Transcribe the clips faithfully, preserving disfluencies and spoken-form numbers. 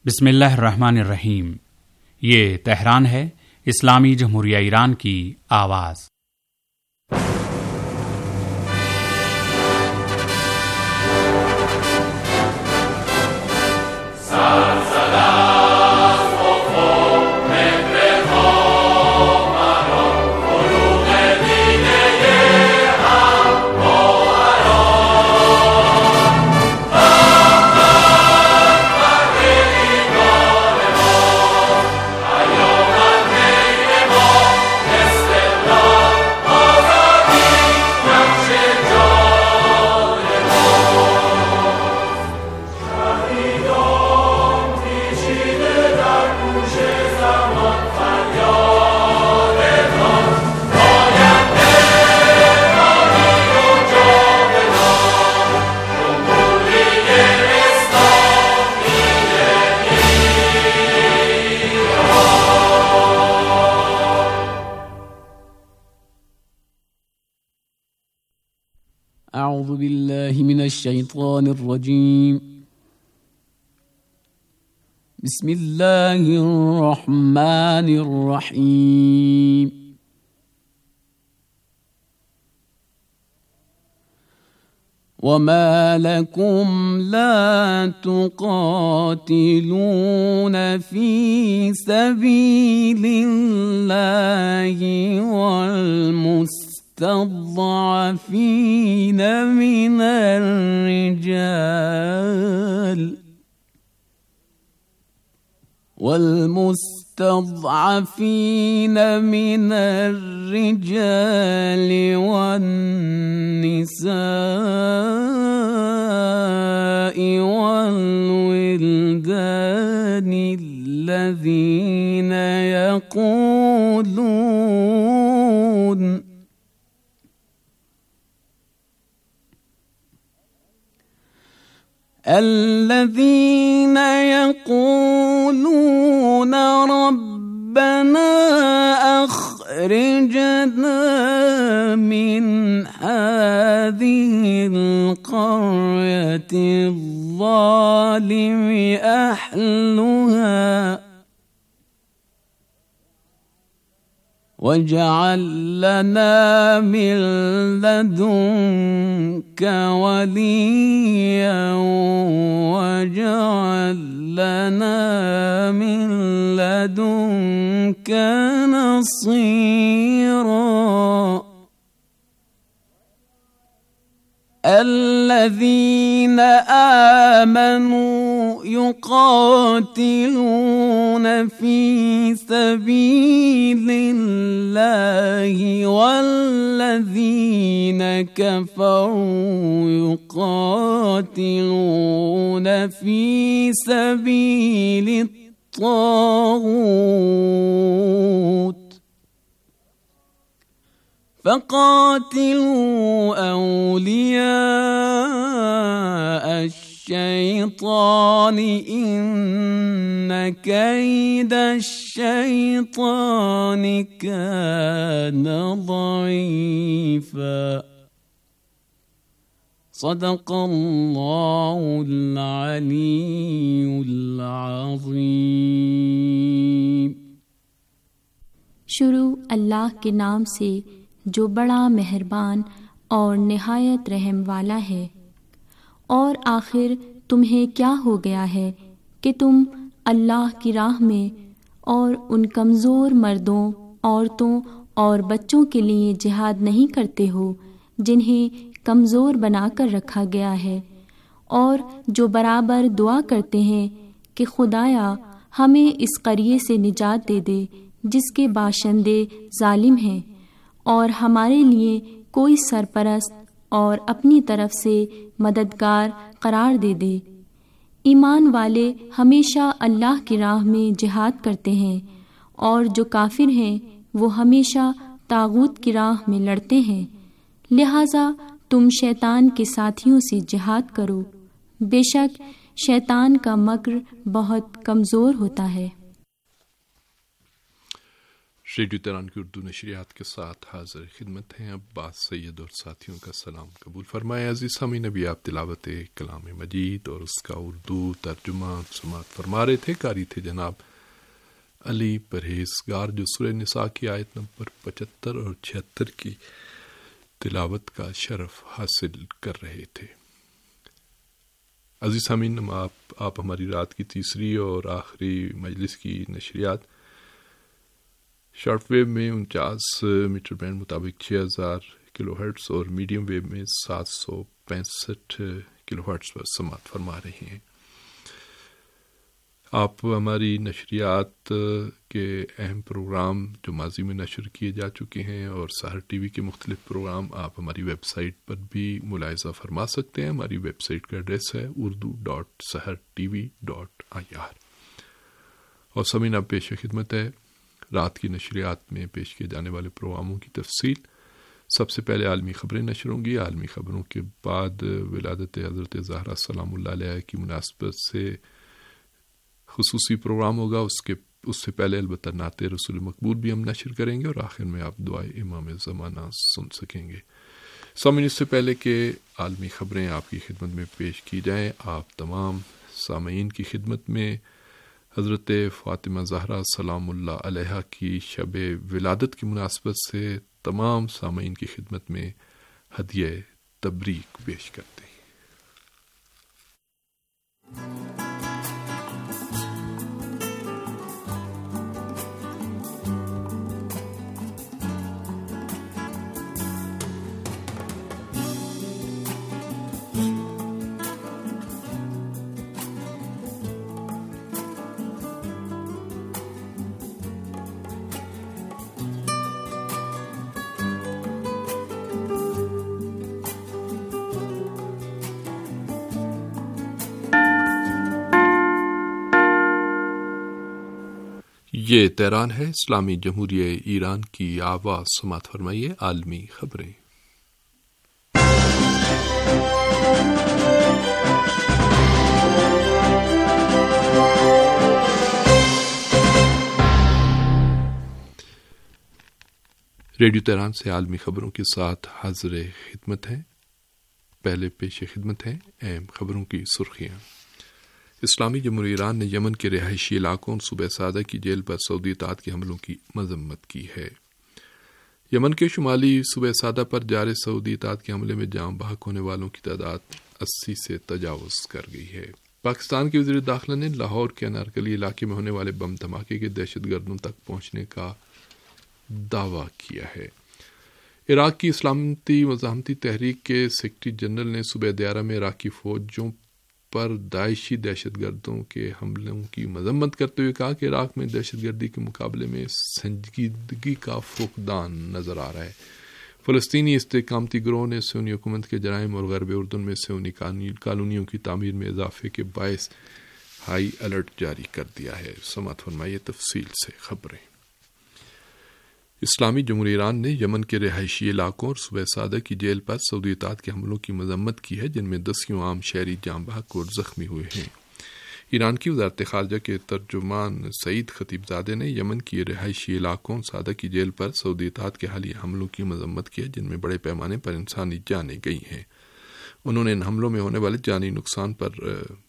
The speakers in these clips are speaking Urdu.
बिस्मिल्लाहिर्रहमानिर्रहीम। ये तेहरान है, इस्लामी जमहूरिया ईरान की आवाज़। أعوذ بالله من الشيطان الرجيم. بسم الله الرحمن الرحيم. وما لكم لا تقاتلون في سبيل الله والمسلمين المستضعفين من الرجال والمستضعفين من الرجال والنساء والولدان الذين يقولون الذين يقولون ربنا أخرجنا من هذه القرية الظالم أهلها واجعل لنا من لدنك وليا واجعل لنا من لدنك نصيرا. الذين آمنوا يقاتلون في سبيل الله والذين كفروا يقاتلون في سبيل الطاغوت فقاتلوا أولياء الشيطان إن كيد الشيطان كان ضعيفا. صدق الله العلي العظيم. शुरू अल्लाह के नाम से जो बड़ा मेहरबान और निहायत रहम वाला है। और आखिर तुम्हें क्या हो गया है कि तुम अल्लाह की राह में और उन कमज़ोर मर्दों, औरतों और बच्चों के लिए जिहाद नहीं करते हो जिन्हें कमज़ोर बनाकर रखा गया है, और जो बराबर दुआ करते हैं कि खुदाया हमें इस क़रिये से निजात दे दे जिसके बाशिंदे जालिम हैं, और हमारे लिए कोई सरपरस्त और अपनी तरफ से मददगार करार दे दे। ईमान वाले हमेशा अल्लाह की राह में जिहाद करते हैं, और जो काफिर हैं वो हमेशा तागूत की राह में लड़ते हैं। लिहाजा तुम शैतान के साथियों से जिहाद करो, बेशक शैतान का मक्र बहुत कमज़ोर होता है। ریڈیو تہران کی اردو نشریات کے ساتھ حاضر خدمت ہیں عباس سید اور ساتھیوں کا سلام قبول فرمائے۔ عزیز سامعین، ابھی آپ تلاوت کلام مجید اور اس کا اردو ترجمہ سماعت فرما رہے تھے۔ قاری تھے جناب علی پرہیزگار، جو سورہ نساء کی آیت نمبر پچہتر اور چھہتر کی تلاوت کا شرف حاصل کر رہے تھے۔ عزیز سامعین، آپ آپ ہماری رات کی تیسری اور آخری مجلس کی نشریات شارٹ ویو میں انچاس میٹر بینڈ مطابق چھ ہزار کلو ہرٹز اور میڈیم ویو میں سات سو پینسٹھ کلو ہرٹز پر سماعت فرما رہے ہیں۔ آپ ہماری نشریات کے اہم پروگرام جو ماضی میں نشر کیے جا چکے ہیں اور سحر ٹی وی کے مختلف پروگرام آپ ہماری ویب سائٹ پر بھی ملاحظہ فرما سکتے ہیں۔ ہماری ویب سائٹ کا ایڈریس ہے Urdu dot Sahar T V dot I R. اور سامعین، اب پیش خدمت ہے رات کی نشریات میں پیش کیے جانے والے پروگراموں کی تفصیل۔ سب سے پہلے عالمی خبریں نشر ہوں گی۔ عالمی خبروں کے بعد ولادت حضرت زہرا سلام اللہ علیہ کی مناسبت سے خصوصی پروگرام ہوگا۔ اس کے اس سے پہلے البتہ نعت رسول مقبول بھی ہم نشر کریں گے اور آخر میں آپ دعائے امام زمانہ سن سکیں گے۔ سامعین، اس سے پہلے کہ عالمی خبریں آپ کی خدمت میں پیش کی جائیں، آپ تمام سامعین کی خدمت میں حضرت فاطمہ زہرا سلام اللہ علیہ کی شب ولادت کی مناسبت سے تمام سامعین کی خدمت میں ہدیہ تبریک پیش کرتے ہیں۔ یہ تہران ہے، اسلامی جمہوریہ ایران کی آواز۔ سماعت فرمائیے عالمی خبریں۔ ریڈیو تہران سے عالمی خبروں کے ساتھ حاضر خدمت ہیں۔ پہلے پیش خدمت ہیں اہم خبروں کی سرخیاں۔ اسلامی جمہوریہ ایران نے یمن کے رہائشی علاقوں اور صوبہ سعدہ کی جیل پر سعودی اطاعت کے حملوں کی مذمت کی ہے۔ یمن کے شمالی صوبہ سعدہ پر جاری سعودی اطاعت کے حملے میں جاں بحق ہونے والوں کی تعداد اسی سے تجاوز کر گئی ہے۔ پاکستان کے وزیر داخلہ نے لاہور کے انارکلی علاقے میں ہونے والے بم دھماکے کے دہشت گردوں تک پہنچنے کا دعویٰ کیا ہے۔ عراق کی اسلامتی مزاحمتی تحریک کے سیکرٹری جنرل نے صوبہ دیارہ میں عراقی فوجوں پر داعشی دہشت گردوں کے حملوں کی مذمت کرتے ہوئے کہا کہ عراق میں دہشت گردی کے مقابلے میں سنجیدگی کا فقدان نظر آ رہا ہے۔ فلسطینی استحکامتی گروہ نے سونی حکومت کے جرائم اور غرب اردن میں سونی کالونیوں کی تعمیر میں اضافے کے باعث ہائی الرٹ جاری کر دیا ہے۔ سماعت فرمائیے تفصیل سے خبریں۔ اسلامی جمہوریہ ایران نے یمن کے رہائشی علاقوں اور صوبہ سعدہ کی جیل پر سعودی اطاعت کے حملوں کی مذمت کی ہے، جن میں دسیوں عام شہری جاں بحق اور زخمی ہوئے ہیں۔ ایران کی وزارت خارجہ کے ترجمان سعید خطیب زادے نے یمن کی رہائشی علاقوں سعدہ کی جیل پر سعودی اطاعت کے حالیہ حملوں کی مذمت کی ہے، جن میں بڑے پیمانے پر انسانی جانیں گئی ہیں۔ انہوں نے ان حملوں میں ہونے والے جانی نقصان پر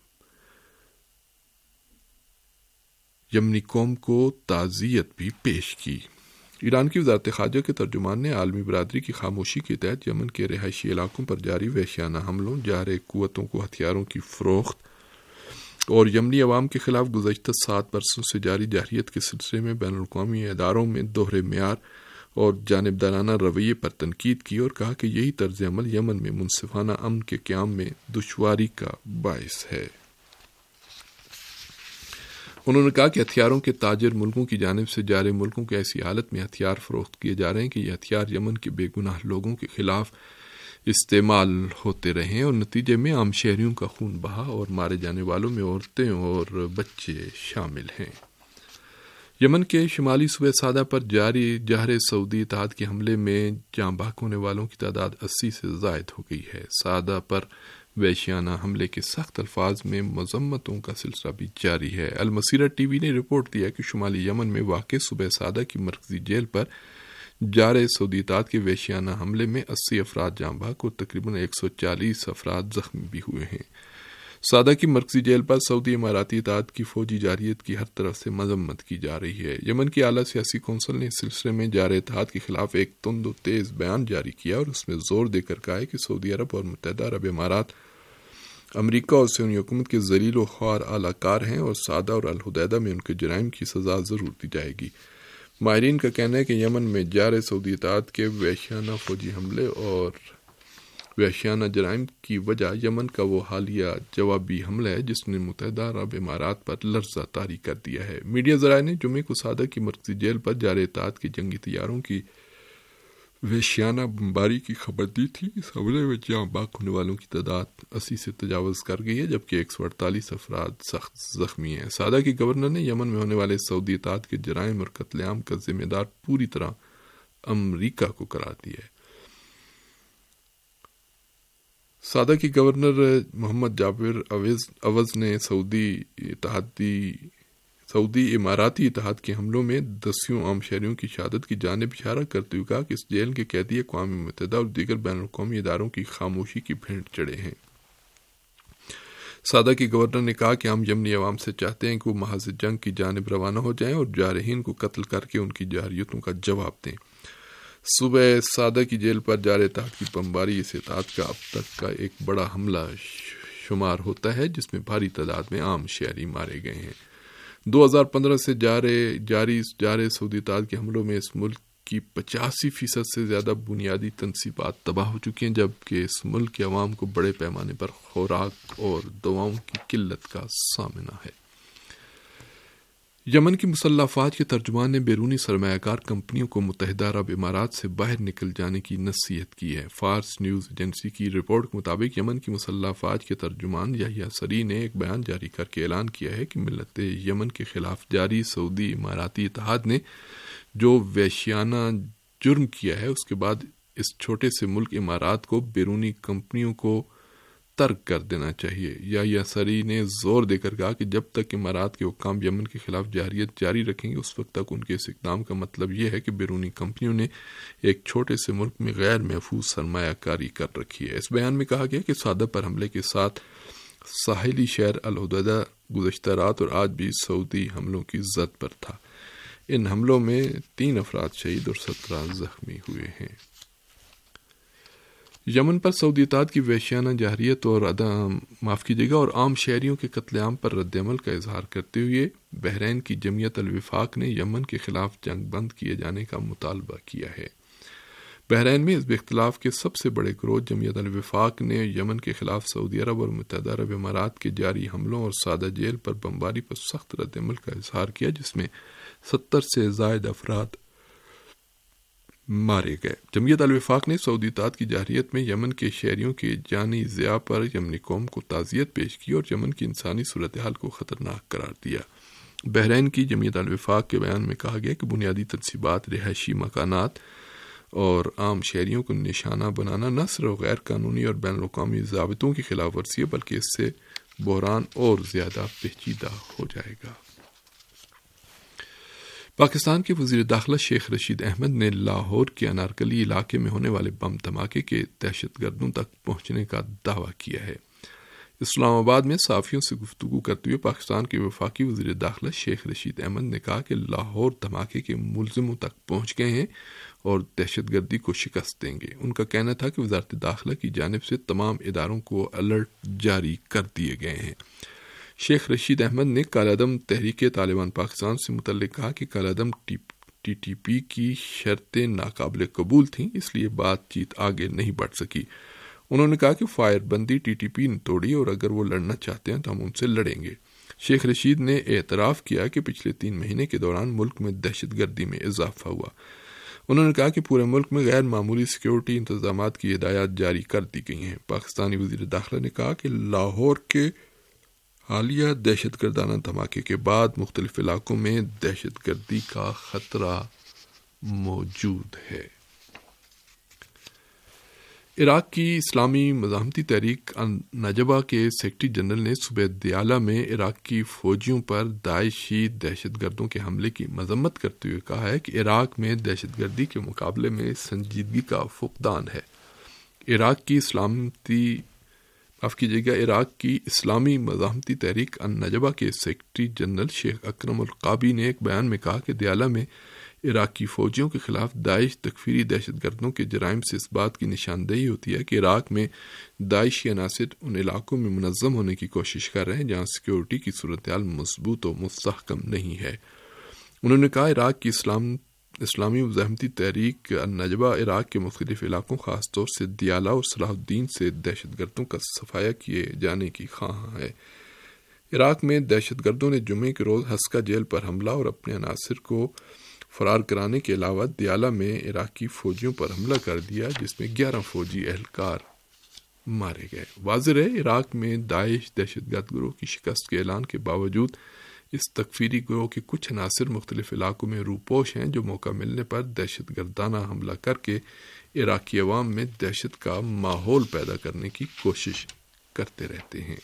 یمنی قوم کو تعزیت بھی پیش کی۔ ایران کی وزارت خارجہ کے ترجمان نے عالمی برادری کی خاموشی کے تحت یمن کے رہائشی علاقوں پر جاری وحشیانہ حملوں، جارحیت قوتوں کو ہتھیاروں کی فروخت اور یمنی عوام کے خلاف گزشتہ سات برسوں سے جاری جارحیت کے سلسلے میں بین الاقوامی اداروں میں دوہرے معیار اور جانبدارانہ رویے پر تنقید کی اور کہا کہ یہی طرز عمل یمن میں منصفانہ امن کے قیام میں دشواری کا باعث ہے۔ انہوں نے کہا کہ ہتھیاروں کے تاجر ملکوں کی جانب سے جارے ملکوں کی ایسی حالت میں ہتھیار فروخت کیے جا رہے ہیں کہ یہ ہتھیار یمن کے بے گناہ لوگوں کے خلاف استعمال ہوتے رہے اور نتیجے میں عام شہریوں کا خون بہا اور مارے جانے والوں میں عورتیں اور بچے شامل ہیں۔ یمن کے شمالی صوبہ سعدہ پر جاری جہر سعودی اتحاد کے حملے میں جاں بحق ہونے والوں کی تعداد اسی سے زائد ہو گئی ہے۔ سعدہ پر وحشیانہ حملے کے سخت الفاظ میں مذمتوں کا سلسلہ بھی جاری ہے۔ المسیرہ ٹی وی نے رپورٹ دیا کہ شمالی یمن میں واقع صوبہ سعدہ کی مرکزی جیل پر جارے سعودی اتحاد کے وحشیانہ حملے میں اسی افراد جاں بحق اور تقریباً ایک سو چالیس افراد زخمی بھی ہوئے ہیں۔ سعدہ کی مرکزی جیل پر سعودی اماراتی اتحاد کی فوجی جارحیت کی ہر طرف سے مذمت کی جا رہی ہے۔ یمن کی اعلیٰ سیاسی کونسل نے اس سلسلے میں جارح اتحاد کے خلاف ایک تند و تیز بیان جاری کیا اور اس میں زور دے کر کہا ہے کہ سعودی عرب اور متحدہ عرب امارات امریکہ اور صہیونی حکومت کے ذلیل و خوار اعلی کار ہیں اور سعدہ اور الحدیدہ میں ان کے جرائم کی سزا ضرور دی جائے گی۔ ماہرین کا کہنا ہے کہ یمن میں جارح سعودی اتحاد کے وحشیانہ فوجی حملے اور وحشیانہ جرائم کی وجہ یمن کا وہ حالیہ جوابی حملہ ہے جس نے متحدہ عرب امارات پر لرزہ طاری کر دیا ہے۔ میڈیا ذرائع نے جمعے کو سعدہ کی مرکزی جیل پر جارح اتحاد کے جنگی طیاروں کی وحشیانہ بمباری کی خبر دی تھی۔ اس حملے میں جاں بحق ہونے والوں کی تعداد اسی سے تجاوز کر گئی ہے جبکہ ایک سو اڑتالیس افراد سخت زخمی ہیں۔ سعدہ کی گورنر نے یمن میں ہونے والے سعودی اتحاد کے جرائم اور قتل عام کا ذمہ دار پوری طرح امریکہ کو قرار دیا ہے۔ سعدہ کی گورنر محمد جابر عوض نے سعودی اتحادی سعودی اماراتی اتحاد کے حملوں میں دسیوں عام شہریوں کی شہادت کی جانب اشارہ کرتے ہوئے کہا کہ اس جیل کے قیدی اقوام متحدہ اور دیگر بین الاقوامی اداروں کی خاموشی کی بھینٹ چڑھے ہیں۔ سعدہ کی گورنر نے کہا کہ ہم یمنی عوام سے چاہتے ہیں کہ وہ محاذ جنگ کی جانب روانہ ہو جائیں اور جارحین کو قتل کر کے ان کی جارحیتوں کا جواب دیں۔ صوبہ سعدہ کی جیل پر جارح اتحاد کی بمباری اس اتحاد کا اب تک کا ایک بڑا حملہ شمار ہوتا ہے جس میں بھاری تعداد میں عام شہری مارے گئے ہیں۔ دو ہزار پندرہ سے جاری جارح سعودی اتحاد کے حملوں میں اس ملک کی پچاسی فیصد سے زیادہ بنیادی تنصیبات تباہ ہو چکی ہیں جبکہ اس ملک کے عوام کو بڑے پیمانے پر خوراک اور دواؤں کی قلت کا سامنا ہے۔ یمن کی مسلح افواج کے ترجمان نے بیرونی سرمایہ کار کمپنیوں کو متحدہ عرب امارات سے باہر نکل جانے کی نصیحت کی ہے۔ فارس نیوز ایجنسی کی رپورٹ کے مطابق یمن کی مسلح افواج کے ترجمان یحییٰ سری نے ایک بیان جاری کر کے اعلان کیا ہے کہ ملت یمن کے خلاف جاری سعودی اماراتی اتحاد نے جو وحشیانہ جرم کیا ہے اس کے بعد اس چھوٹے سے ملک امارات کو بیرونی کمپنیوں کو ترک کر دینا چاہیے۔ یحییٰ سری نے زور دے کر کہا کہ جب تک امارات کے حکام یمن کے خلاف جارحیت جاری رکھیں گے اس وقت تک ان کے اس اقدام کا مطلب یہ ہے کہ بیرونی کمپنیوں نے ایک چھوٹے سے ملک میں غیر محفوظ سرمایہ کاری کر رکھی ہے۔ اس بیان میں کہا گیا کہ سعدہ پر حملے کے ساتھ ساحلی شہر الحدیدہ گزشتہ رات اور آج بھی سعودی حملوں کی زد پر تھا۔ ان حملوں میں تین افراد شہید اور سترہ زخمی ہوئے ہیں۔ یمن پر سعودی اتحاد کی وحشیانہ جارحیت اور عدم معاف کیجیے گا اور عام شہریوں کے قتل عام پر رد عمل کا اظہار کرتے ہوئے بحرین کی جمعیت الوفاق نے یمن کے خلاف جنگ بند کیے جانے کا مطالبہ کیا ہے۔ بحرین میں حزب اختلاف کے سب سے بڑے گروہ جمعیت الوفاق نے یمن کے خلاف سعودی عرب اور متحدہ عرب امارات کے جاری حملوں اور سعدہ جیل پر بمباری پر سخت رد عمل کا اظہار کیا جس میں ستر سے زائد افراد مارے گئے۔ جمعیت الوفاق نے سعودی اتحاد کی جارحیت میں یمن کے شہریوں کے جانی ضیاع پر یمنی قوم کو تعزیت پیش کی اور یمن کی انسانی صورتحال کو خطرناک قرار دیا۔ بحرین کی جمعیت الوفاق کے بیان میں کہا گیا کہ بنیادی تنصیبات، رہائشی مکانات اور عام شہریوں کو نشانہ بنانا نہ صرف غیر قانونی اور بین الاقوامی ضابطوں کی خلاف ورزی ہے بلکہ اس سے بحران اور زیادہ پیچیدہ ہو جائے گا۔ پاکستان کے وزیر داخلہ شیخ رشید احمد نے لاہور کے انارکلی علاقے میں ہونے والے بم دھماکے کے دہشت گردوں تک پہنچنے کا دعویٰ کیا ہے۔ اسلام آباد میں صحافیوں سے گفتگو کرتے ہوئے پاکستان کے وفاقی وزیر داخلہ شیخ رشید احمد نے کہا کہ لاہور دھماکے کے ملزموں تک پہنچ گئے ہیں اور دہشت گردی کو شکست دیں گے۔ ان کا کہنا تھا کہ وزارت داخلہ کی جانب سے تمام اداروں کو الرٹ جاری کر دیے گئے ہیں۔ شیخ رشید احمد نے کالعدم تحریک طالبان پاکستان سے متعلق کہا کہ کالعدم ٹی ٹی پی کی شرطیں ناقابل قبول تھیں، اس لیے بات چیت آگے نہیں بڑھ سکی۔ انہوں نے کہا کہ فائر بندی ٹی ٹی پی نے توڑی اور اگر وہ لڑنا چاہتے ہیں تو ہم ان سے لڑیں گے۔ شیخ رشید نے اعتراف کیا کہ پچھلے تین مہینے کے دوران ملک میں دہشت گردی میں اضافہ ہوا۔ انہوں نے کہا کہ پورے ملک میں غیر معمولی سیکیورٹی انتظامات کی ہدایات جاری کر دی گئی ہیں۔ پاکستانی وزیر داخلہ نے کہا کہ لاہور کے حالیہ دہشت گردانہ دھماکے کے بعد مختلف علاقوں میں دہشت گردی کا خطرہ موجود ہے۔ عراق کی اسلامی مزاحمتی تحریک النجبہ کے سیکرٹری جنرل نے صوبہ دیالہ میں عراق کی فوجیوں پر داعشی دہشت گردوں کے حملے کی مذمت کرتے ہوئے کہا ہے کہ عراق میں دہشت گردی کے مقابلے میں سنجیدگی کا فقدان ہے۔ عراق کی اسلامتی معاف کیجیے گا عراق کی اسلامی مزاحمتی تحریک النجبہ کے سیکرٹری جنرل شیخ اکرم القابی نے ایک بیان میں کہا کہ دیالہ میں عراقی فوجیوں کے خلاف داعش تکفیری دہشت گردوں کے جرائم سے اس بات کی نشاندہی ہوتی ہے کہ عراق میں داعشی عناصر ان علاقوں میں منظم ہونے کی کوشش کر رہے ہیں جہاں سیکیورٹی کی صورتحال مضبوط و مستحکم نہیں ہے۔ انہوں نے کہا عراق کی اسلام اسلامی مزاحمتی تحریک النجبہ عراق کے مختلف علاقوں خاص طور سے دیالہ اور صلاح الدین سے دہشت گردوں کا صفایا کیے جانے کی خواہاں ہے۔ عراق میں دہشت گردوں نے جمعے کے روز ہسکا جیل پر حملہ اور اپنے عناصر کو فرار کرانے کے علاوہ دیالہ میں عراقی فوجیوں پر حملہ کر دیا جس میں گیارہ فوجی اہلکار مارے گئے۔ واضح ہے عراق میں داعش دہشت گرد گروہ کی شکست کے اعلان کے باوجود اس تکفیری گروہ کے کچھ عناصر مختلف علاقوں میں روپوش ہیں جو موقع ملنے پر دہشت گردانہ حملہ کر کے عراقی عوام میں دہشت کا ماحول پیدا کرنے کی کوشش کرتے رہتے ہیں۔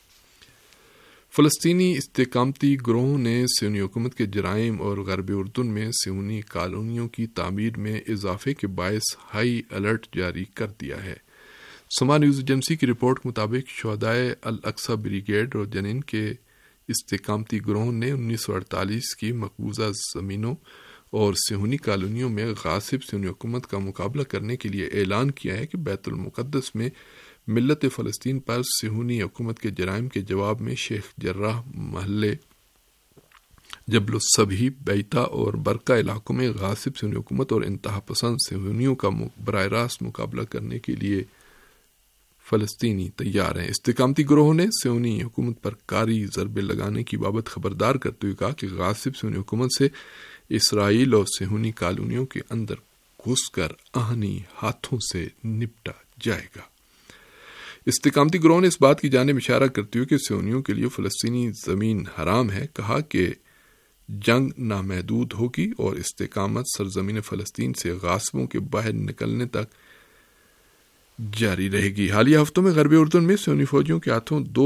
فلسطینی استحکامتی گروہوں نے صہیونی حکومت کے جرائم اور غرب اردن میں صہیونی کالونیوں کی تعمیر میں اضافے کے باعث ہائی الرٹ جاری کر دیا ہے۔ سما نیوز ایجنسی کی رپورٹ کے مطابق شہدائے الاقصی بریگیڈ اور جنین کے استحکامتی گروہوں نے انیس سو اڑتالیس کی مقبوضہ زمینوں اور صہیونی کالونیوں میں غاصب صہیونی حکومت کا مقابلہ کرنے کے لیے اعلان کیا ہے کہ بیت المقدس میں ملت فلسطین پر صہیونی حکومت کے جرائم کے جواب میں شیخ جراح محلے جبل الصبی بیتا اور برقہ علاقوں میں غاصب صہیونی حکومت اور انتہا پسند صہیونیوں کا براہ راست مقابلہ کرنے کے لیے فلسطینی تیار ہیں۔ استحکامتی گروہوں نے صہیونی حکومت پر کاری ضربے لگانے کی بابت خبردار کرتے ہوئے کہا کہ غاصب صہیونی حکومت سے اسرائیل اور صہیونی کالونیوں کے اندر گھس کر آہنی ہاتھوں سے نپٹا جائے گا۔ استحکامتی گروہ نے اس بات کی جانب اشارہ کرتے ہوئے کہ صہیونیوں کے لیے فلسطینی زمین حرام ہے کہا کہ جنگ نامحدود ہوگی اور استحکامت سرزمین فلسطین سے غاصبوں کے باہر نکلنے تک جاری رہے گی۔ حالیہ ہفتوں میں غربی اردن میں صہیونی فوجیوں کے ہاتھوں دو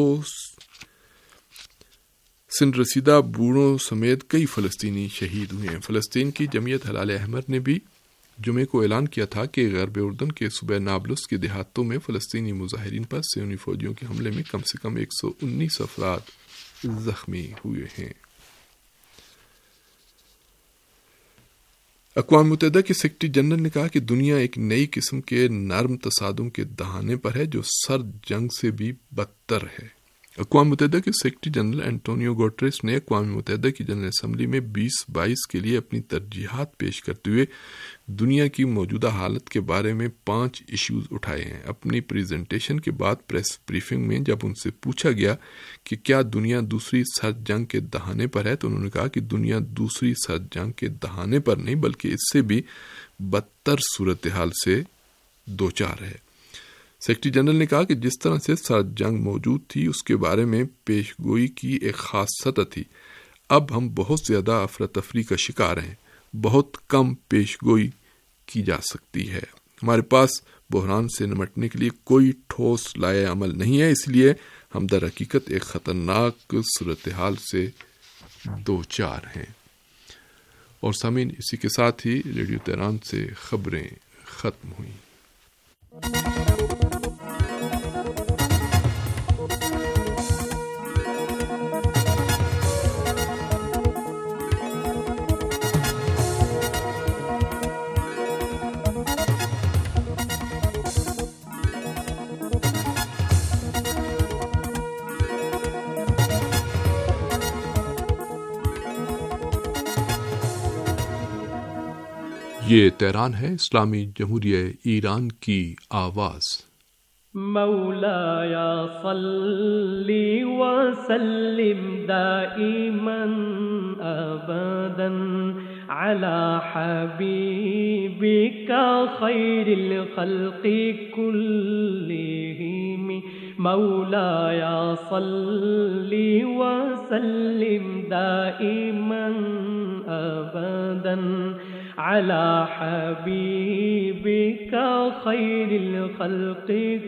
سن رسیدہ بوڑھوں سمیت کئی فلسطینی شہید ہوئے ہیں۔ فلسطین کی جمعیت ہلال احمر نے بھی جمعے کو اعلان کیا تھا کہ غرب اردن کے صوبہ نابلس کے دیہاتوں میں فلسطینی مظاہرین پر صہیونی فوجیوں کے حملے میں کم سے کم ایک سو انیس افراد زخمی ہوئے ہیں۔ اقوام متحدہ کے سیکرٹری جنرل نے کہا کہ دنیا ایک نئی قسم کے نرم تصادم کے دہانے پر ہے جو سرد جنگ سے بھی بدتر ہے۔ اقوام متحدہ کے سیکرٹری جنرل انٹونیو گوٹریس نے اقوام متحدہ کی جنرل اسمبلی میں بیس بائیس کے لیے اپنی ترجیحات پیش کرتے ہوئے دنیا کی موجودہ حالت کے بارے میں پانچ ایشوز اٹھائے ہیں۔ اپنی پریزنٹیشن کے بعد پریس بریفنگ میں جب ان سے پوچھا گیا کہ کیا دنیا دوسری سرد جنگ کے دہانے پر ہے تو انہوں نے کہا کہ دنیا دوسری سرد جنگ کے دہانے پر نہیں بلکہ اس سے بھی بدتر صورتحال سے دوچار ہے۔ سیکرٹری جنرل نے کہا کہ جس طرح سے سرد جنگ موجود تھی اس کے بارے میں پیش گوئی کی ایک خاص سطح تھی، اب ہم بہت زیادہ افراتفری کا شکار ہیں، بہت کم پیش گوئی کی جا سکتی ہے، ہمارے پاس بحران سے نمٹنے کے لیے کوئی ٹھوس لائحہ عمل نہیں ہے، اس لیے ہم در حقیقت ایک خطرناک صورتحال سے دوچار ہیں۔ اور سامعین، اسی کے ساتھ ہی ریڈیو تہران سے خبریں ختم ہوئیں۔ یہ تہران ہے، اسلامی جمہوریہ ایران کی آواز۔ مولایا صلی وسلم دائما ابدا علی حبیبک خیر الخلق کلہم مولاي صل وسلم دائما أبدا على حبيبك خير الخلق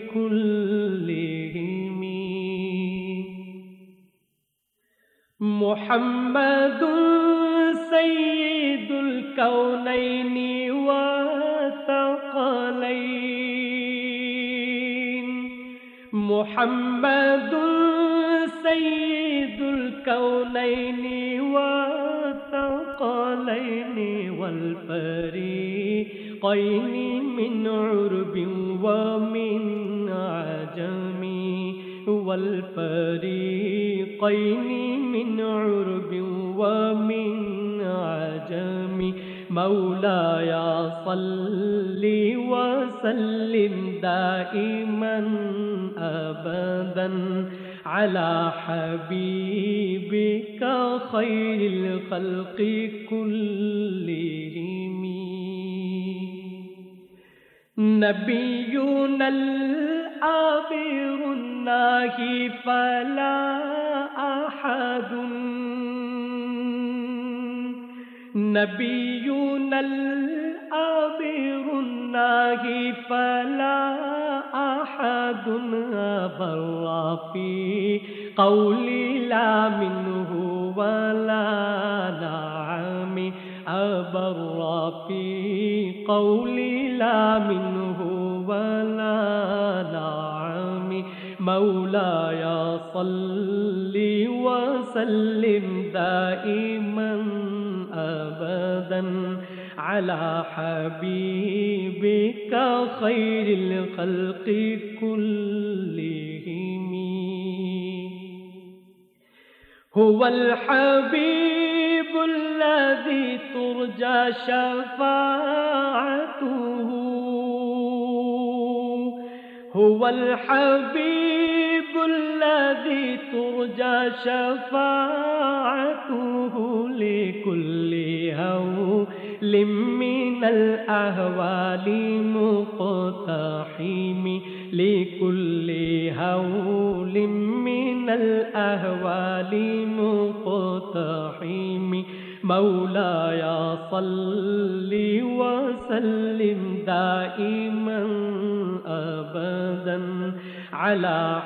كلهم محمد سيد الكونين والثقلين محمد سيد الكونين والثقلين والفريقين من عرب ومن عجم والفريقين من عرب ومن عجم مولاي صل وسلم دائما أبدا على حبيبك خير الخلق كلهم نبينا الآخر الناهي فلا أحد نبينا الآخر الناهي فلا أحد بر في قولي لا منه ولا نعم أبر في قولي لا منه ولا نعم مولاي صل وسلم دائما أبدا على حبيبك خير الخلق كلهم هو الحبيب الذي ترجى شفاعته هو الحبيب الذي ترجى شفاعته لكل هول من الأهوال مقتحم لكل هول من الأهوال مقتحم مولاي صل وسلم دائما أبدا على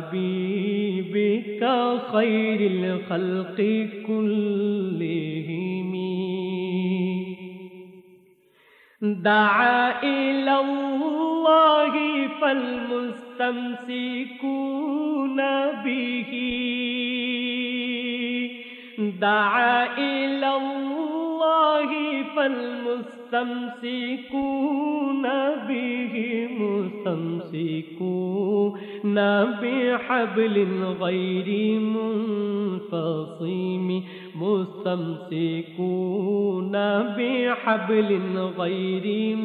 حبيبك خير الخلق كلهم دعا إلى الله فالمستمسكون به دعا إلى الله فالمستمسكون به مستمسكون بحبل غير منفصم مستمسكون بحبل غير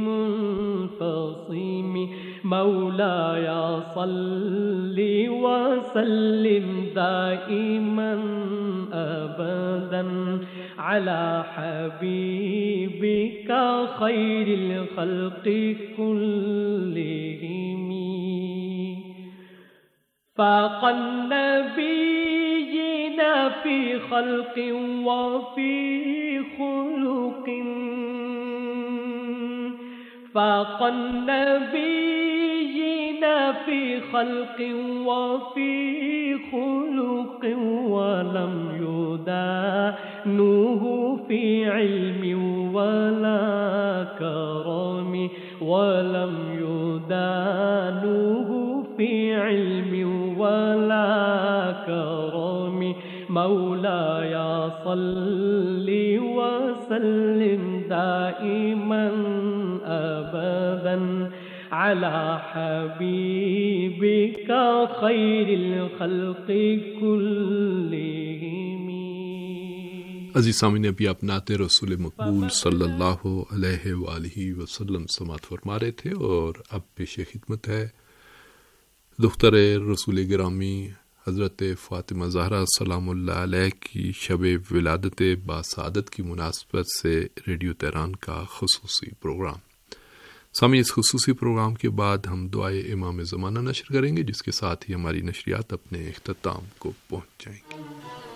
منفصم مولاي صل وسلم دائما أبدا على حبيبك خير الخلق كلهم فاق النبيين في خلق وفي خلق فاق النبيين في خلق وفي خلق ولم يدانوه في علم ولا كرم ولم يدانوه في علم ولا كرم مولاي صل وسلم دائما أبدا على حبيبك خير الخلق كلهم. عزیز سامعین، ابھی آپ نعت رسول مقبول صلی اللہ علیہ وآلہ وسلم سماعت فرما رہے تھے، اور اب پیش خدمت ہے دختر رسول گرامی حضرت فاطمہ زہرا سلام اللہ علیہ کی شب ولادت باسعادت کی مناسبت سے ریڈیو تہران کا خصوصی پروگرام. سامعین، اس خصوصی پروگرام کے بعد ہم دعائے امام زمانہ نشر کریں گے، جس کے ساتھ ہی ہماری نشریات اپنے اختتام کو پہنچ جائیں گے۔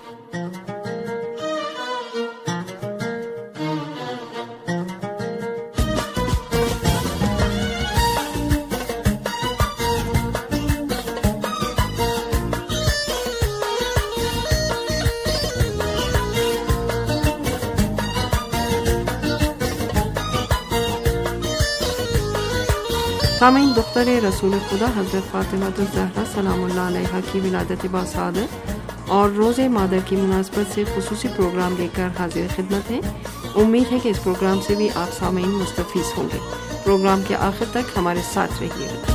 سامعین، دختر رسول خدا حضرت فاطمہ الزہرا سلام اللہ علیہا کی ولادت باسعادت اور روز مادر کی مناسبت سے خصوصی پروگرام لے کر حاضر خدمت ہیں۔ امید ہے کہ اس پروگرام سے بھی آپ سامعین مستفیض ہوں گے۔ پروگرام کے آخر تک ہمارے ساتھ رہیے گا۔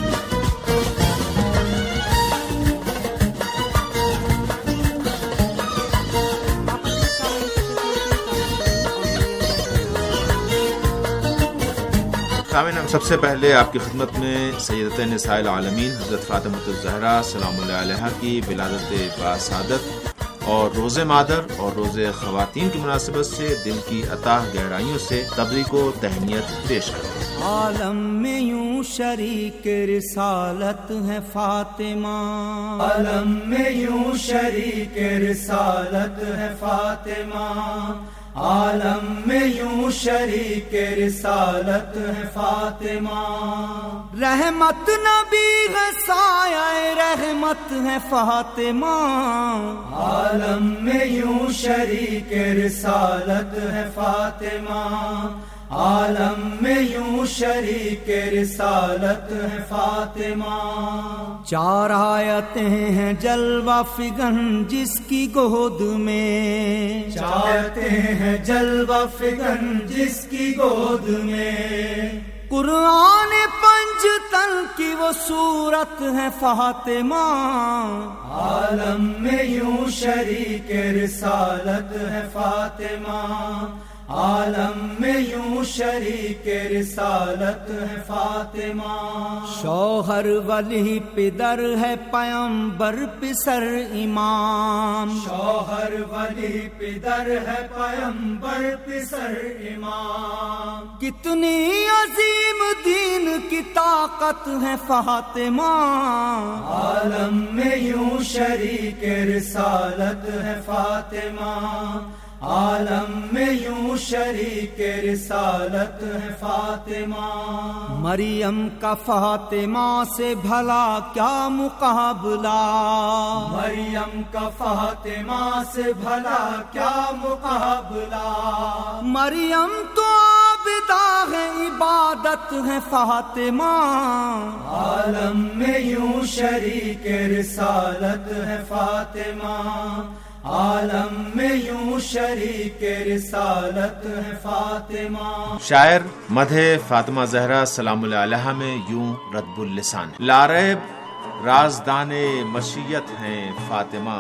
سامعین، ہم سب سے پہلے آپ کی خدمت میں سیدۃ نساء العالمین حضرت فاطمہ الزہرا سلام اللہ علیہا کی ولادت باسعادت اور روز مادر اور روز خواتین کی مناسبت سے دل کی اتاہ گہرائیوں سے تبریک و تہنیت پیش کرتے ہیں۔ عالم میں یوں شریک رسالت ہے فاطمہ، عالم میں یوں شریک رسالت ہے فاطمہ، عالم میں یوں شریک رسالت ہے فاطمہ، رحمت نبی ہے سایہ رحمت ہے فاطمہ، عالم میں یوں شریک رسالت ہے فاطمہ، عالم میں یوں شریک رسالت ہے فاطمہ، چار آیتیں ہیں جلوہ فگن جس کی گود میں، چار آیتیں ہیں جلوہ فگن جس کی گود میں، قرآن پنج تن کی وہ صورت ہے فاطمہ، عالم میں یوں شریک رسالت ہے فاطمہ، عالم میں یوں شریک رسالت ہے فاطمہ، شوہر ولی پدر ہے پیمبر پسر امام، شوہر ولی پدر ہے پیمبر پسر امام، کتنی عظیم دین کی طاقت ہے فاطمہ، عالم میں یوں شریک رسالت ہے فاطمہ، عالم میں یوں شریک رسالت ہے فاطمہ، مریم کا فاطمہ سے بھلا کیا مقابلہ، مریم کا فاطمہ سے بھلا کیا مقابلہ، مریم تو عابدہ ہے عبادت ہے فاطمہ، عالم میں یوں شریک رسالت ہے فاطمہ، عالم میں یوں شریک رسالت ہے فاطمہ۔ شاعر مدح فاطمہ زہرا سلام اللہ علیہا میں یوں ردب اللسان، لاریب رازدان مشیت ہیں فاطمہ،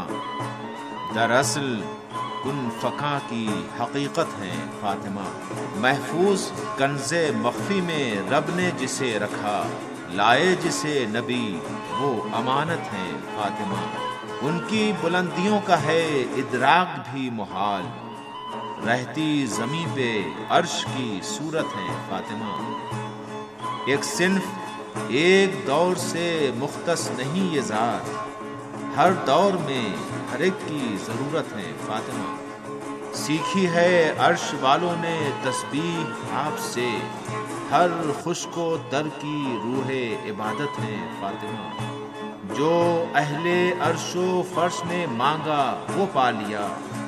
دراصل کن فکاں کی حقیقت ہیں فاطمہ، محفوظ کنز مخفی میں رب نے جسے رکھا، لائے جسے نبی وہ امانت ہیں فاطمہ، ان کی بلندیوں کا ہے ادراک بھی محال، رہتی زمین پہ عرش کی صورت ہے فاطمہ، ایک صنف ایک دور سے مختص نہیں یہ ذات، ہر دور میں ہر ایک کی ضرورت ہے فاطمہ، سیکھی ہے عرش والوں نے تسبیح آپ سے، ہر خشک و تر کی روح عبادت ہے فاطمہ، جو اہل عرش و فرش نے مانگا وہ پا لیا،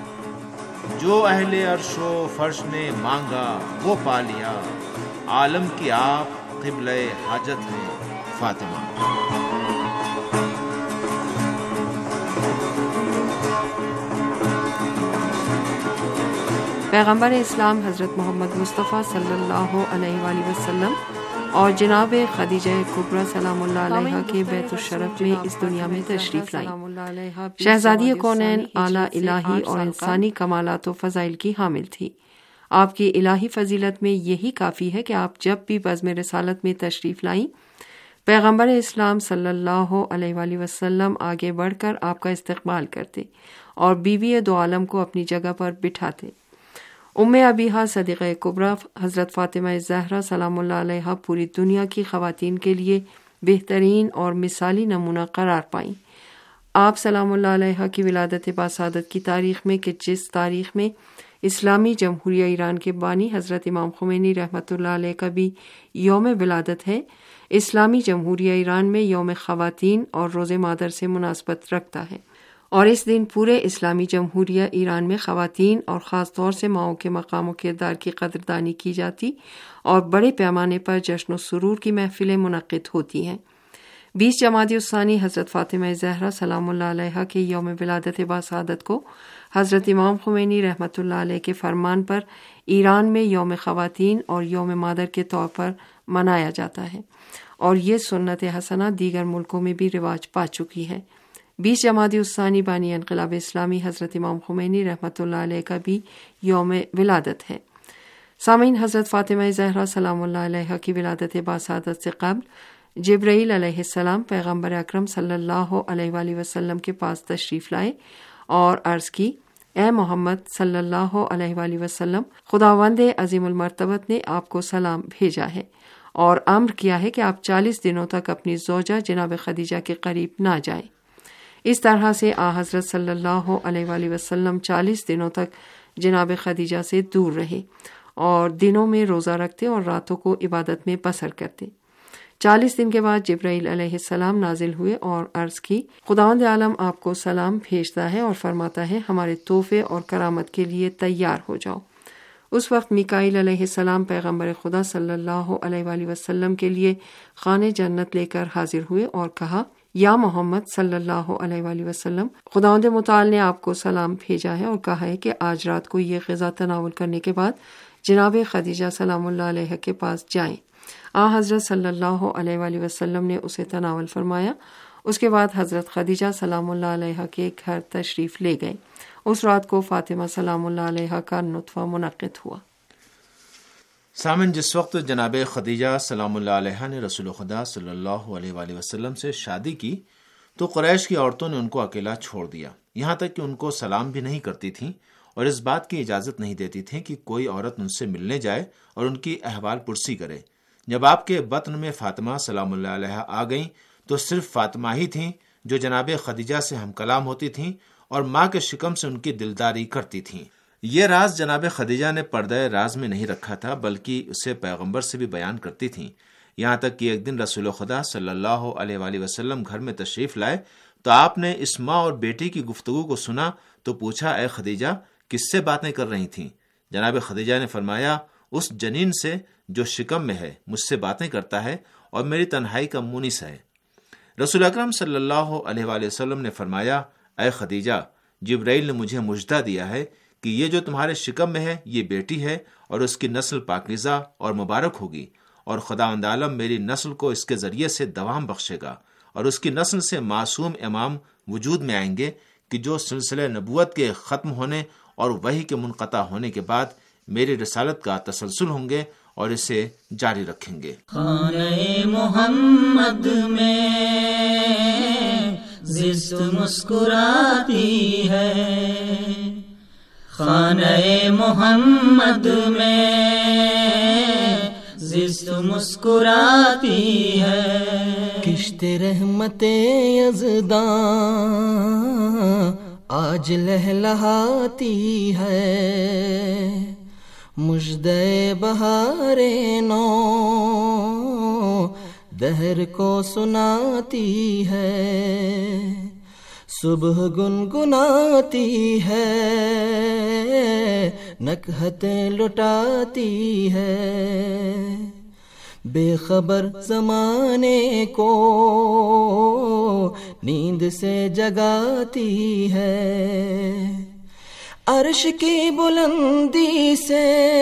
جو اہل عرش و فرش نے مانگا وہ پا لیا، عالم کی آپ قبلہ حاجت ہیں فاطمہ۔ پیغمبر اسلام حضرت محمد مصطفیٰ صلی اللہ علیہ وآلہ وسلم اور جناب خدیجہ کبریٰ سلام اللہ علیہا کے بیت الشرف میں اس دنیا میں تشریف لائیں۔ شہزادی کونین اعلیٰ الہی اور انسانی کمالات و فضائل کی حامل تھی۔ آپ کی الہی فضیلت میں یہی کافی ہے کہ آپ جب بھی بزم رسالت میں تشریف لائیں، پیغمبر اسلام صلی اللہ علیہ وآلہ وسلم آگے بڑھ کر آپ کا استقبال کرتے اور بیوی دو عالم کو اپنی جگہ پر بٹھاتے ام ابیہا صدیقہ کبریٰ حضرت فاطمہ زہرا سلام اللہ علیہا پوری دنیا کی خواتین کے لیے بہترین اور مثالی نمونہ قرار پائیں۔ آپ سلام اللہ علیہا کی ولادت باسعادت کی تاریخ میں کہ جس تاریخ میں اسلامی جمہوریہ ایران کے بانی حضرت امام خمینی رحمۃ اللہ علیہ کا بھی یوم ولادت ہے، اسلامی جمہوریہ ایران میں یوم خواتین اور روز مادر سے مناسبت رکھتا ہے، اور اس دن پورے اسلامی جمہوریہ ایران میں خواتین اور خاص طور سے ماؤں کے مقام و کردار کی قدردانی کی جاتی اور بڑے پیمانے پر جشن و سرور کی محفلیں منعقد ہوتی ہیں۔ بیس جمادی الثانی حضرت فاطمہ زہرا سلام اللہ علیہا کے یوم ولادت باسعادت کو حضرت امام خمینی رحمۃ اللہ علیہ کے فرمان پر ایران میں یوم خواتین اور یوم مادر کے طور پر منایا جاتا ہے، اور یہ سنت حسنہ دیگر ملکوں میں بھی رواج پا چکی ہے۔ بیس جمادی الثانی بانی انقلاب اسلامی حضرت امام خمینی رحمۃ اللہ علیہ کا بھی یوم ولادت ہے۔ سامعین، حضرت فاطمہ زہرا سلام اللہ علیہ کی ولادت باسعادت سے قبل جبرائیل علیہ السلام پیغمبر اکرم صلی اللہ علیہ وآلہ وسلم کے پاس تشریف لائے اور عرض کی، اے محمد صلی اللہ علیہ وآلہ وسلم، خداوند عظیم المرتبت نے آپ کو سلام بھیجا ہے اور امر کیا ہے کہ آپ چالیس دنوں تک اپنی زوجہ جناب خدیجہ کے قریب نہ جائیں۔ اس طرح سے آ حضرت صلی اللہ علیہ وآلہ وسلم چالیس دنوں تک جناب خدیجہ سے دور رہے اور دنوں میں روزہ رکھتے اور راتوں کو عبادت میں بسر کرتے۔ چالیس دن کے بعد جبرائیل علیہ السلام نازل ہوئے اور عرض کی، خداوند عالم آپ کو سلام بھیجتا ہے اور فرماتا ہے ہمارے تحفے اور کرامت کے لیے تیار ہو جاؤ۔ اس وقت میکائیل علیہ السلام پیغمبر خدا صلی اللہ علیہ وآلہ وسلم کے لیے خانے جنت لے کر حاضر ہوئے اور کہا، یا محمد صلی اللہ علیہ وآلہ وسلم، خداوند متعال نے آپ کو سلام بھیجا ہے اور کہا ہے کہ آج رات کو یہ غذا تناول کرنے کے بعد جناب خدیجہ سلام اللہ علیہ کے پاس جائیں۔ آ حضرت صلی اللہ علیہ وآلہ وسلم نے اسے تناول فرمایا۔ اس کے بعد حضرت خدیجہ سلام اللہ علیہ کے گھر تشریف لے گئے۔ اس رات کو فاطمہ سلام اللہ علیہ کا نطفہ منعقد ہوا۔ سامن، جس وقت جناب خدیجہ سلام اللہ علیہ نے رسول خدا صلی اللہ علیہ وآلہ وسلم سے شادی کی تو قریش کی عورتوں نے ان کو اکیلا چھوڑ دیا، یہاں تک کہ ان کو سلام بھی نہیں کرتی تھیں اور اس بات کی اجازت نہیں دیتی تھیں کہ کوئی عورت ان سے ملنے جائے اور ان کی احوال پرسی کرے۔ جب آپ کے بطن میں فاطمہ سلام اللہ علیہ آ گئیں تو صرف فاطمہ ہی تھیں جو جناب خدیجہ سے ہم کلام ہوتی تھیں اور ماں کے شکم سے ان کی دلداری کرتی تھیں۔ یہ راز جناب خدیجہ نے پردہ راز میں نہیں رکھا تھا، بلکہ اسے پیغمبر سے بھی بیان کرتی تھیں، یہاں تک کہ ایک دن رسول خدا صلی اللہ علیہ وآلہ وسلم گھر میں تشریف لائے تو آپ نے اس ماں اور بیٹی کی گفتگو کو سنا تو پوچھا، اے خدیجہ، کس سے باتیں کر رہی تھیں؟ جناب خدیجہ نے فرمایا، اس جنین سے جو شکم میں ہے، مجھ سے باتیں کرتا ہے اور میری تنہائی کا مونس ہے۔ رسول اکرم صلی اللہ علیہ وآلہ وسلم نے فرمایا، اے خدیجہ، جبرائیل نے مجھے مژدہ دیا ہے کہ یہ جو تمہارے شکم میں ہے یہ بیٹی ہے اور اس کی نسل پاکیزہ اور مبارک ہوگی، اور خداوند عالم میری نسل کو اس کے ذریعے سے دوام بخشے گا، اور اس کی نسل سے معصوم امام وجود میں آئیں گے کہ جو سلسلہ نبوت کے ختم ہونے اور وحی کے منقطع ہونے کے بعد میری رسالت کا تسلسل ہوں گے اور اسے جاری رکھیں گے۔ خانہ محمد میں زشت مسکراتی ہے، خانہ محمد میں زشت مسکراتی ہے، کشت رحمت یزداں آج لہلہاتی ہے، مژدہ بہار نو دہر کو سناتی ہے، صبح گنگناتی ہے، نکہت لٹاتی ہے، بے خبر زمانے کو نیند سے جگاتی ہے، عرش کی بلندی سے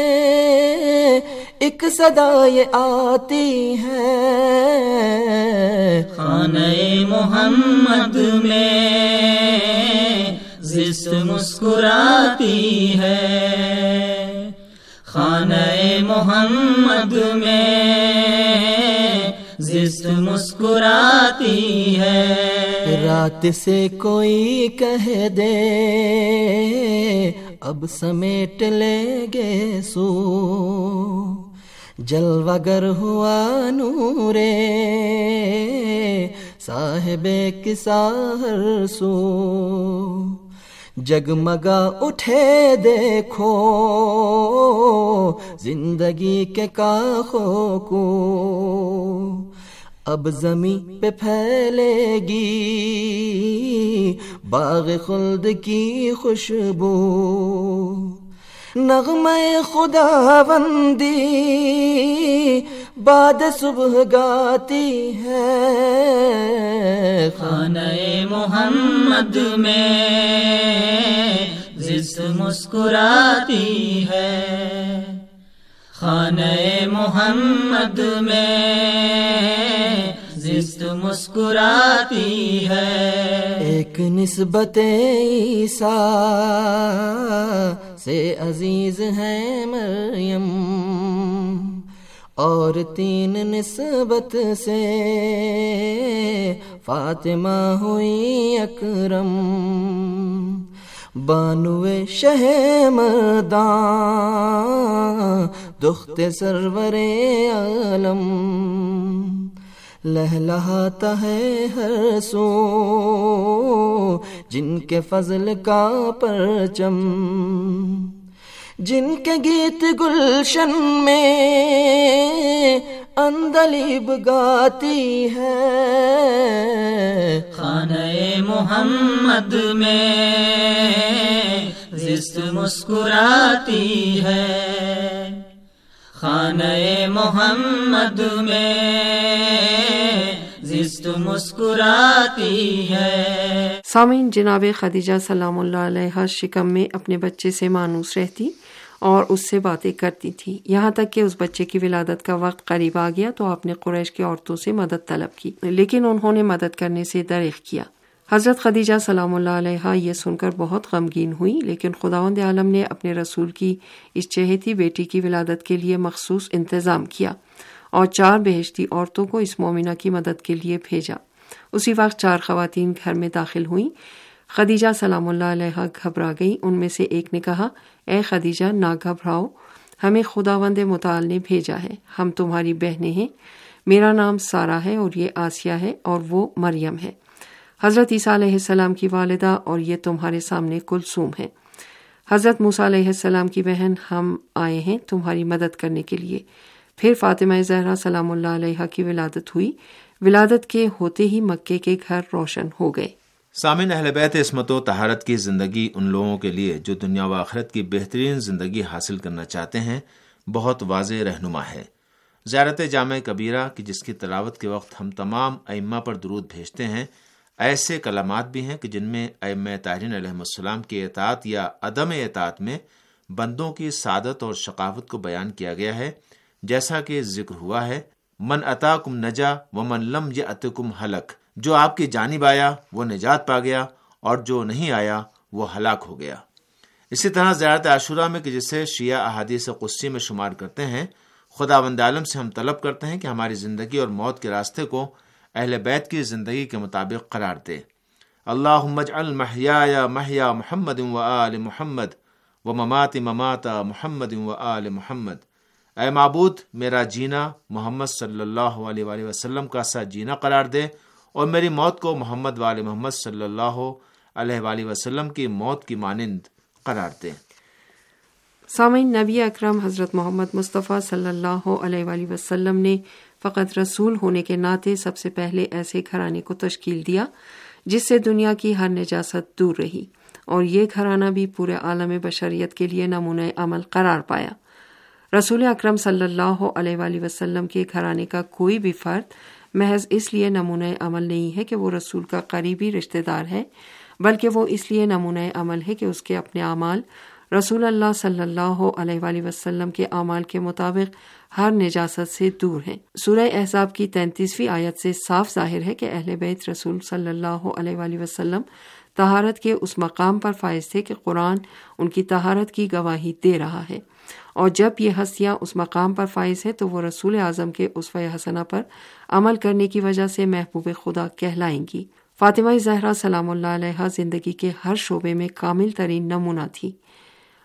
ایک صدا یہ آتی ہے، خانہ محمد میں زشت مسکراتی ہے، خانہ محمد میں زشت مسکراتی ہے، رات سے کوئی کہہ دے اب سمیٹ لیں گے سو جلوگر ہوا نورے صاحب قصہ ہر سو جگمگا اٹھے دیکھو زندگی کے کاخوں کو اب زمین پہ پھیلے گی باغ خلد کی خوشبو نغمہ خداوندی بعد صبح گاتی ہے خانہ محمد میں زست مسکراتی ہے خانہ محمد میں زست مسکراتی ہے ایک نسبت عیسیٰ سے عزیز ہے مریم اور تین نسبت سے فاطمہ ہوئی اکرم بانوے شہ مردان دخت سرور عالم لہلہاتا ہے ہر سو جن کے فضل کا پرچم جن کے گیت گلشن میں اندلیب گاتی ہے خانہ محمد میں زست مسکراتی ہے خانہ محمد میں زست مسکراتی ہے. سامعین، جناب خدیجہ سلام اللہ علیہا شکم میں اپنے بچے سے مانوس رہتی اور اس سے باتیں کرتی تھی، یہاں تک کہ اس بچے کی ولادت کا وقت قریب آ گیا تو آپ نے قریش کی عورتوں سے مدد طلب کی، لیکن انہوں نے مدد کرنے سے دریغ کیا. حضرت خدیجہ سلام اللہ علیہا یہ سن کر بہت غمگین ہوئی، لیکن خداوند عالم نے اپنے رسول کی اس چہیتی بیٹی کی ولادت کے لیے مخصوص انتظام کیا اور چار بہشتی عورتوں کو اس مومنہ کی مدد کے لیے بھیجا. اسی وقت چار خواتین گھر میں داخل ہوئیں. خدیجہ سلام اللہ علیہا گھبرا گئی. ان میں سے ایک نے کہا، اے خدیجہ نہ گھبراؤ، ہمیں خداوند متعال نے بھیجا ہے، ہم تمہاری بہنیں ہیں. میرا نام سارہ ہے اور یہ آسیہ ہے اور وہ مریم ہے، حضرت عیسیٰ علیہ السلام کی والدہ، اور یہ تمہارے سامنے کلثوم ہے، حضرت موسیٰ علیہ السلام کی بہن. ہم آئے ہیں تمہاری مدد کرنے کے لیے. پھر فاطمہ زہرا سلام اللہ علیہا کی ولادت ہوئی. ولادت کے ہوتے ہی مکے کے گھر روشن ہو گئے. سامعین، اہل بیت عصمت و طہارت کی زندگی ان لوگوں کے لیے جو دنیا و آخرت کی بہترین زندگی حاصل کرنا چاہتے ہیں بہت واضح رہنما ہے. زیارت جامع کبیرہ کی جس کی تلاوت کے وقت ہم تمام ائمہ پر درود بھیجتے ہیں، ایسے کلمات بھی ہیں کہ جن میں ائمہ طاہرین علیہم السلام کی اطاعت یا عدم اطاعت میں بندوں کی سعادت اور شقاوت کو بیان کیا گیا ہے، جیسا کہ ذکر ہوا ہے، من اتاکم نجا ومن لم یاتکم ہلک. جو آپ کی جانب آیا وہ نجات پا گیا اور جو نہیں آیا وہ ہلاک ہو گیا. اسی طرح زیارت عاشورہ میں کہ جسے شیعہ احادیث قدسی میں شمار کرتے ہیں، خداوند عالم سے ہم طلب کرتے ہیں کہ ہماری زندگی اور موت کے راستے کو اہل بیت کی زندگی کے مطابق قرار دے. اللہم اجعل محیای محیا محمد و آل محمد و مماتی ممات محمد و آل محمد. اے معبود، میرا جینا محمد صلی اللہ علیہ وآلہ وسلم کا سا جینا قرار دے اور میری موت کو محمد و آل محمد صلی اللہ علیہ وآلہ وسلم کی موت کی مانند قرار دے. سامعین، نبی اکرم حضرت محمد مصطفیٰ صلی اللہ علیہ وآلہ وسلم نے فقط رسول ہونے کے ناطے سب سے پہلے ایسے گھرانے کو تشکیل دیا جس سے دنیا کی ہر نجاست دور رہی، اور یہ گھرانہ بھی پورے عالم بشریت کے لیے نمونہ عمل قرار پایا. رسول اکرم صلی اللہ علیہ وآلہ وسلم کے گھرانے کا کوئی بھی فرد محض اس لیے نمونہ عمل نہیں ہے کہ وہ رسول کا قریبی رشتہ دار ہے، بلکہ وہ اس لیے نمونہ عمل ہے کہ اس کے اپنے اعمال رسول اللہ صلی اللہ علیہ وآلہ وسلم کے اعمال کے مطابق ہر نجاست سے دور ہیں. سورہ احزاب کی تینتیسویں آیت سے صاف ظاہر ہے کہ اہل بیت رسول صلی اللہ علیہ وآلہ وسلم طہارت کے اس مقام پر فائز تھے کہ قرآن ان کی طہارت کی گواہی دے رہا ہے، اور جب یہ ہستیاں اس مقام پر فائز ہیں تو وہ رسول اعظم کے اسوہ حسنہ پر عمل کرنے کی وجہ سے محبوب خدا کہلائیں گی. فاطمہ زہرا سلام اللہ علیہا زندگی کے ہر شعبے میں کامل ترین نمونہ تھی.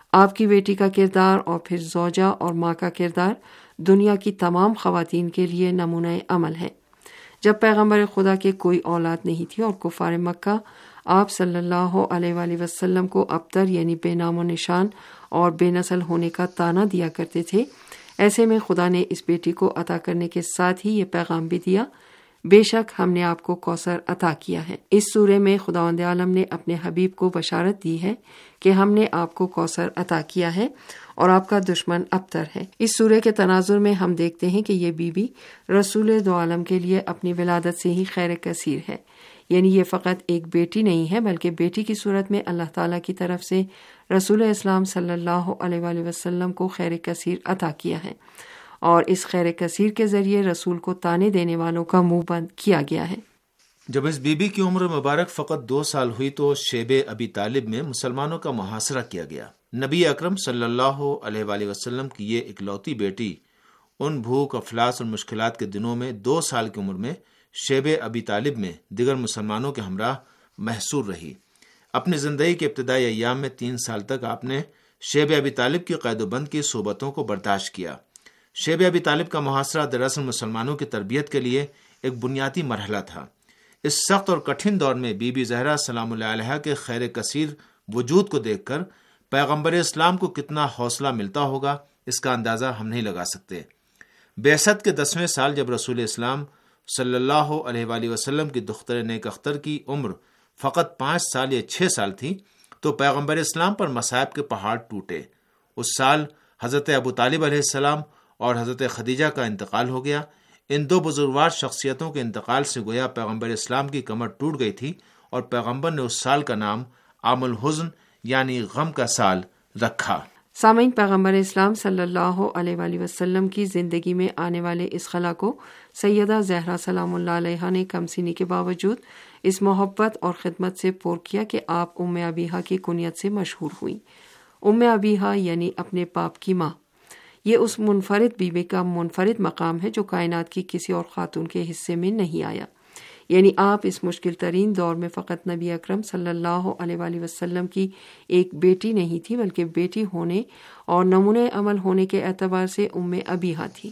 آپ کی بیٹی کا کردار اور پھر زوجہ اور ماں کا کردار دنیا کی تمام خواتین کے لیے نمونہ عمل ہے۔ جب پیغمبر خدا کے کوئی اولاد نہیں تھی اور کفار مکہ آپ صلی اللہ علیہ وآلہ وسلم کو ابتر یعنی بے نام و نشان اور بے نسل ہونے کا طعنہ دیا کرتے تھے، ایسے میں خدا نے اس بیٹی کو عطا کرنے کے ساتھ ہی یہ پیغام بھی دیا، بے شک ہم نے آپ کو کوثر عطا کیا ہے۔ اس سورے میں خداوند عالم نے اپنے حبیب کو بشارت دی ہے کہ ہم نے آپ کو کوثر عطا کیا ہے اور آپ کا دشمن ابتر ہے۔ اس سورے کے تناظر میں ہم دیکھتے ہیں کہ یہ بی بی رسول دو عالم کے لیے اپنی ولادت سے ہی خیر کثیر ہے، یعنی یہ فقط ایک بیٹی نہیں ہے بلکہ بیٹی کی صورت میں اللہ تعالیٰ کی طرف سے رسول اسلام صلی اللہ علیہ وآلہ وسلم کو خیر کثیر عطا کیا ہے، اور اس خیر کثیر کے ذریعے رسول کو طعنے دینے والوں کا منہ بند کیا گیا ہے۔ جب اس بی بی کی عمر مبارک فقط دو سال ہوئی تو شیب ابی طالب میں مسلمانوں کا محاصرہ کیا گیا۔ نبی اکرم صلی اللہ علیہ وآلہ وسلم کی یہ اکلوتی بیٹی ان بھوک افلاس اور مشکلات کے دنوں میں دو سال کی عمر میں شیب ابی طالب میں دیگر مسلمانوں کے ہمراہ محصور رہی۔ اپنی زندگی کے ابتدائی ایام میں تین سال تک آپ نے شیب ابی طالب کی قید و بند کی صحبتوں کو برداشت کیا۔ شیب ابی طالب کا محاصرہ دراصل مسلمانوں کی تربیت کے لیے ایک بنیادی مرحلہ تھا۔ اس سخت اور کٹھن دور میں بی بی زہرا سلام اللہ علیہا کے خیر کثیر وجود کو دیکھ کر پیغمبر اسلام کو کتنا حوصلہ ملتا ہوگا، اس کا اندازہ ہم نہیں لگا سکتے۔ بعثت کے دسویں سال جب رسول اسلام صلی اللہ علیہ وآلہ وسلم کی دختر نیک اختر کی عمر فقط پانچ سال یا چھ سال تھی تو پیغمبر اسلام پر مصائب کے پہاڑ ٹوٹے۔ اس سال حضرت ابو طالب علیہ السلام اور حضرت خدیجہ کا انتقال ہو گیا۔ ان دو بزرگوار شخصیتوں کے انتقال سے گویا پیغمبر اسلام کی کمر ٹوٹ گئی تھی، اور پیغمبر نے اس سال کا نام عام الحزن یعنی غم کا سال رکھا۔ سامعین، پیغمبر اسلام صلی اللہ علیہ وآلہ وسلم کی زندگی میں آنے والے اس خلا کو سیدہ زہرا سلام اللہ علیہا نے کم سنی کے باوجود اس محبت اور خدمت سے پور کیا کہ آپ ام ابیہا کی کنیت سے مشہور ہوئیں۔ ام ابیہا یعنی اپنے باپ کی ماں۔ یہ اس منفرد بیوی کا منفرد مقام ہے جو کائنات کی کسی اور خاتون کے حصے میں نہیں آیا، یعنی آپ اس مشکل ترین دور میں فقط نبی اکرم صلی اللہ علیہ وآلہ وسلم کی ایک بیٹی نہیں تھی بلکہ بیٹی ہونے اور نمونہ عمل ہونے کے اعتبار سے ام ابیہا تھی۔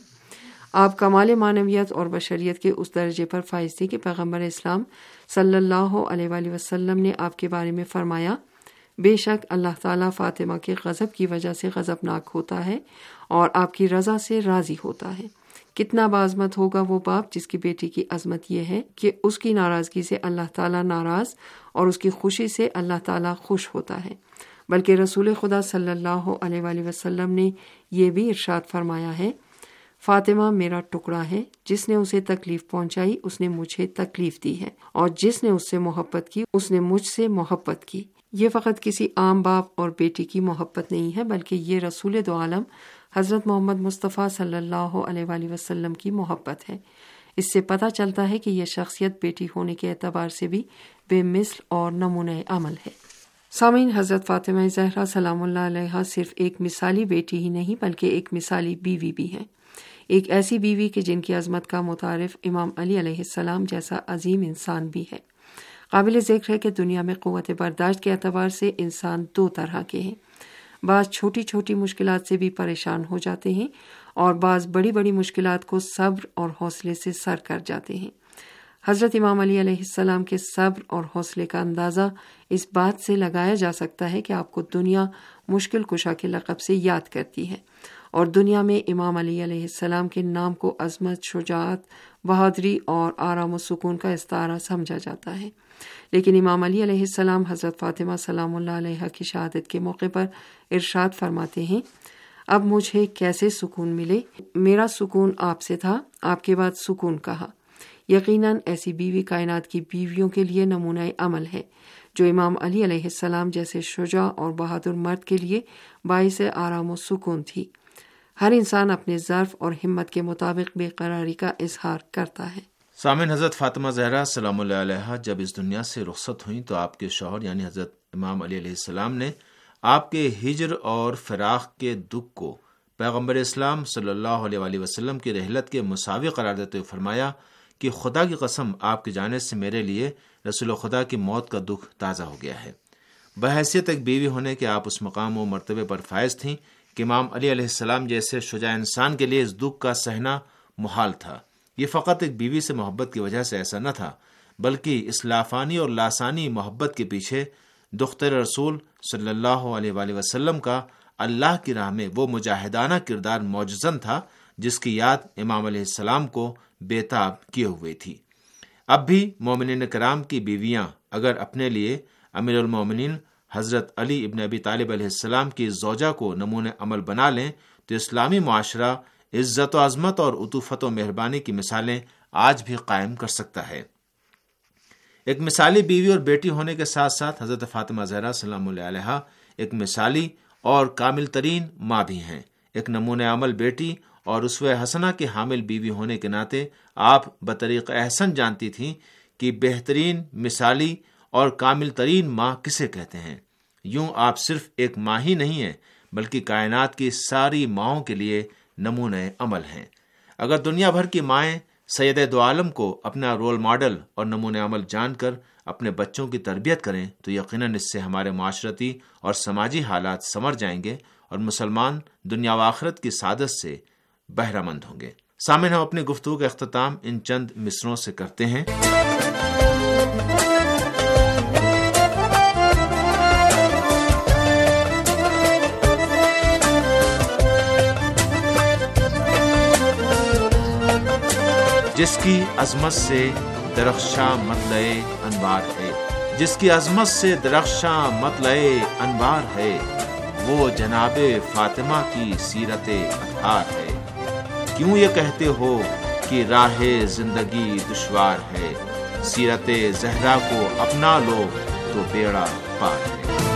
آپ کمال معنویت اور بشریت کے اس درجے پر فائز تھی کہ پیغمبر اسلام صلی اللہ علیہ وآلہ وسلم نے آپ کے بارے میں فرمایا، بے شک اللہ تعالیٰ فاطمہ کے غضب کی وجہ سے غضبناک ہوتا ہے اور آپ کی رضا سے راضی ہوتا ہے۔ کتنا بعظمت ہوگا وہ باپ جس کی بیٹی کی عظمت یہ ہے کہ اس کی ناراضگی سے اللہ تعالیٰ ناراض اور اس کی خوشی سے اللہ تعالیٰ خوش ہوتا ہے۔ بلکہ رسول خدا صلی اللہ علیہ وآلہ وسلم نے یہ بھی ارشاد فرمایا ہے، فاطمہ میرا ٹکڑا ہے، جس نے اسے تکلیف پہنچائی اس نے مجھے تکلیف دی ہے، اور جس نے اس سے محبت کی اس نے مجھ سے محبت کی۔ یہ فقط کسی عام باپ اور بیٹی کی محبت نہیں ہے بلکہ یہ رسول دو عالم حضرت محمد مصطفیٰ صلی اللہ علیہ وآلہ وسلم کی محبت ہے۔ اس سے پتہ چلتا ہے کہ یہ شخصیت بیٹی ہونے کے اعتبار سے بھی بے مثل اور نمونہ عمل ہے۔ سامعین، حضرت فاطمہ زہرا سلام اللہ علیہا صرف ایک مثالی بیٹی ہی نہیں بلکہ ایک مثالی بیوی بھی ہیں، ایک ایسی بیوی کہ جن کی عظمت کا متعارف امام علی علیہ السلام جیسا عظیم انسان بھی ہے۔ قابل ذکر ہے کہ دنیا میں قوت برداشت کے اعتبار سے انسان دو طرح کے ہیں، بعض چھوٹی چھوٹی مشکلات سے بھی پریشان ہو جاتے ہیں اور بعض بڑی بڑی مشکلات کو صبر اور حوصلے سے سر کر جاتے ہیں۔ حضرت امام علی علیہ السلام کے صبر اور حوصلے کا اندازہ اس بات سے لگایا جا سکتا ہے کہ آپ کو دنیا مشکل کشا کے لقب سے یاد کرتی ہے، اور دنیا میں امام علی علیہ السلام کے نام کو عظمت، شجاعت، بہادری اور آرام و سکون کا استعارہ سمجھا جاتا ہے۔ لیکن امام علی علیہ السلام حضرت فاطمہ سلام اللہ علیہا کی شہادت کے موقع پر ارشاد فرماتے ہیں، اب مجھے کیسے سکون ملے؟ میرا سکون آپ سے تھا، آپ کے بعد سکون کہا۔ یقیناً ایسی بیوی کائنات کی بیویوں کے لیے نمونہ عمل ہے جو امام علی علیہ السلام جیسے شجاع اور بہادر مرد کے لیے باعث آرام و سکون تھی۔ ہر انسان اپنے ظرف اور ہمت کے مطابق بے قراری کا اظہار کرتا ہے۔ سامعین، حضرت فاطمہ زہرا سلام اللہ علیہا جب اس دنیا سے رخصت ہوئیں تو آپ کے شوہر یعنی حضرت امام علی علیہ السلام نے آپ کے ہجر اور فراق کے دکھ کو پیغمبر اسلام صلی اللہ علیہ وآلہ وسلم کی رحلت کے مساوی قرار دیتے ہوئے فرمایا کہ خدا کی قسم آپ کی جانب سے میرے لیے رسول خدا کی موت کا دکھ تازہ ہو گیا ہے۔ بحیثیت ایک بیوی ہونے کے آپ اس مقام و مرتبے پر فائز تھیں کہ امام علی علیہ السلام جیسے شجاع انسان کے لیے اس دکھ کا سہنا محال تھا۔ یہ فقط ایک بیوی سے محبت کی وجہ سے ایسا نہ تھا، بلکہ اس لافانی اور لاسانی محبت کے پیچھے دختر رسول صلی اللہ علیہ وآلہ وسلم کا اللہ کی راہ میں وہ مجاہدانہ کردار معجزن تھا جس کی یاد امام علیہ السلام کو بےتاب کیے ہوئے تھی۔ اب بھی مومنین کرام کی بیویاں اگر اپنے لیے امیر المومنین حضرت علی ابن ابی طالب علیہ السلام کی زوجہ کو نمونہ عمل بنا لیں تو اسلامی معاشرہ عزت و عظمت اور عطوفت و مہربانی کی مثالیں آج بھی قائم کر سکتا ہے۔ ایک مثالی بیوی اور بیٹی ہونے کے ساتھ ساتھ حضرت فاطمہ زہرا سلام اللہ علیہا ایک مثالی اور کامل ترین ماں بھی ہیں۔ ایک نمونہ عمل بیٹی اور اسوہ حسنہ کے حامل بیوی ہونے کے ناطے آپ بطریق احسن جانتی تھیں کہ بہترین، مثالی اور کامل ترین ماں کسے کہتے ہیں۔ یوں آپ صرف ایک ماں ہی نہیں ہیں بلکہ کائنات کی ساری ماؤں کے لیے نمونہ عمل ہیں۔ اگر دنیا بھر کی مائیں سید دو عالم کو اپنا رول ماڈل اور نمونہ عمل جان کر اپنے بچوں کی تربیت کریں تو یقیناً اس سے ہمارے معاشرتی اور سماجی حالات سنور جائیں گے اور مسلمان دنیا و آخرت کی سعادت سے بہرہ مند ہوں گے۔ سامعین، ہم اپنی گفتگو کا اختتام ان چند مصروں سے کرتے ہیں۔ جس کی عظمت سے درخشاں مطلع انوار ہے، جس کی عظمت سے درخشاں مطلع انوار ہے، وہ جناب فاطمہ کی سیرت اطہار ہے۔ کیوں یہ کہتے ہو کہ راہ زندگی دشوار ہے، سیرت زہرا کو اپنا لو تو بیڑا پار ہے۔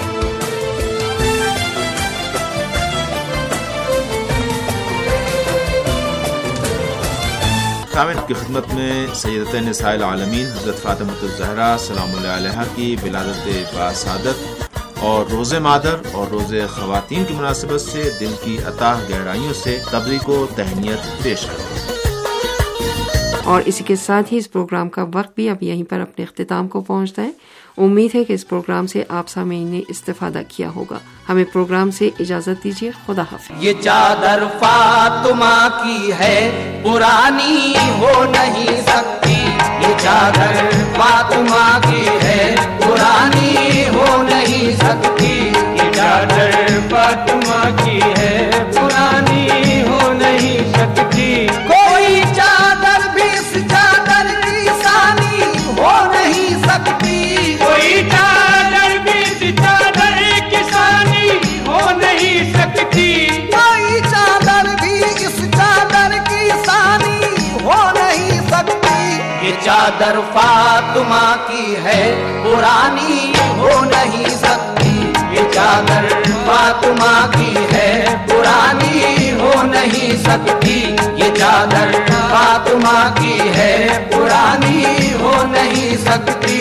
سامعین کی خدمت میں سیدۃ نساء العالمین حضرت فاطمہ الزہرا سلام اللہ علیہا کی ولادت باسعادت اور روز مادر اور روز خواتین کی مناسبت سے دل کی اتاہ گہرائیوں سے تبریک و تہنیت پیش کرتے ہیں۔ اور اسی کے ساتھ ہی اس پروگرام کا وقت بھی اب یہیں پر اپنے اختتام کو پہنچتا ہے۔ امید ہے کہ اس پروگرام سے آپ سامعین نے استفادہ کیا ہوگا۔ ہمیں پروگرام سے اجازت دیجیے، خدا حافظ۔ یہ چادر فاطمہ کی ہے، پرانی ہو نہیں سکتی۔ یہ چادر فاطمہ کی ہے، پرانی ہو نہیں سکتی۔ یہ چادر فاطمہ کی ہے، پرانی ہو نہیں سکتی۔ کوئی چادر بھی اس چادر کی ثانی ہو نہیں سکتی۔ کوئی چادر بھی اس چادر کی ثانی ہو نہیں سکتی۔ کوئی چادر بھی اس چادر کی ثانی ہو نہیں سکتی۔ یہ چادر فاطمہ کی ہے، پرانی ہو نہیں سکتی۔ یہ چادر فاطمہ کی ہے، پرانی ہو نہیں سکتی۔ یہ چادر فاطمہ کی ہے، پرانی ہو نہیں سکتی۔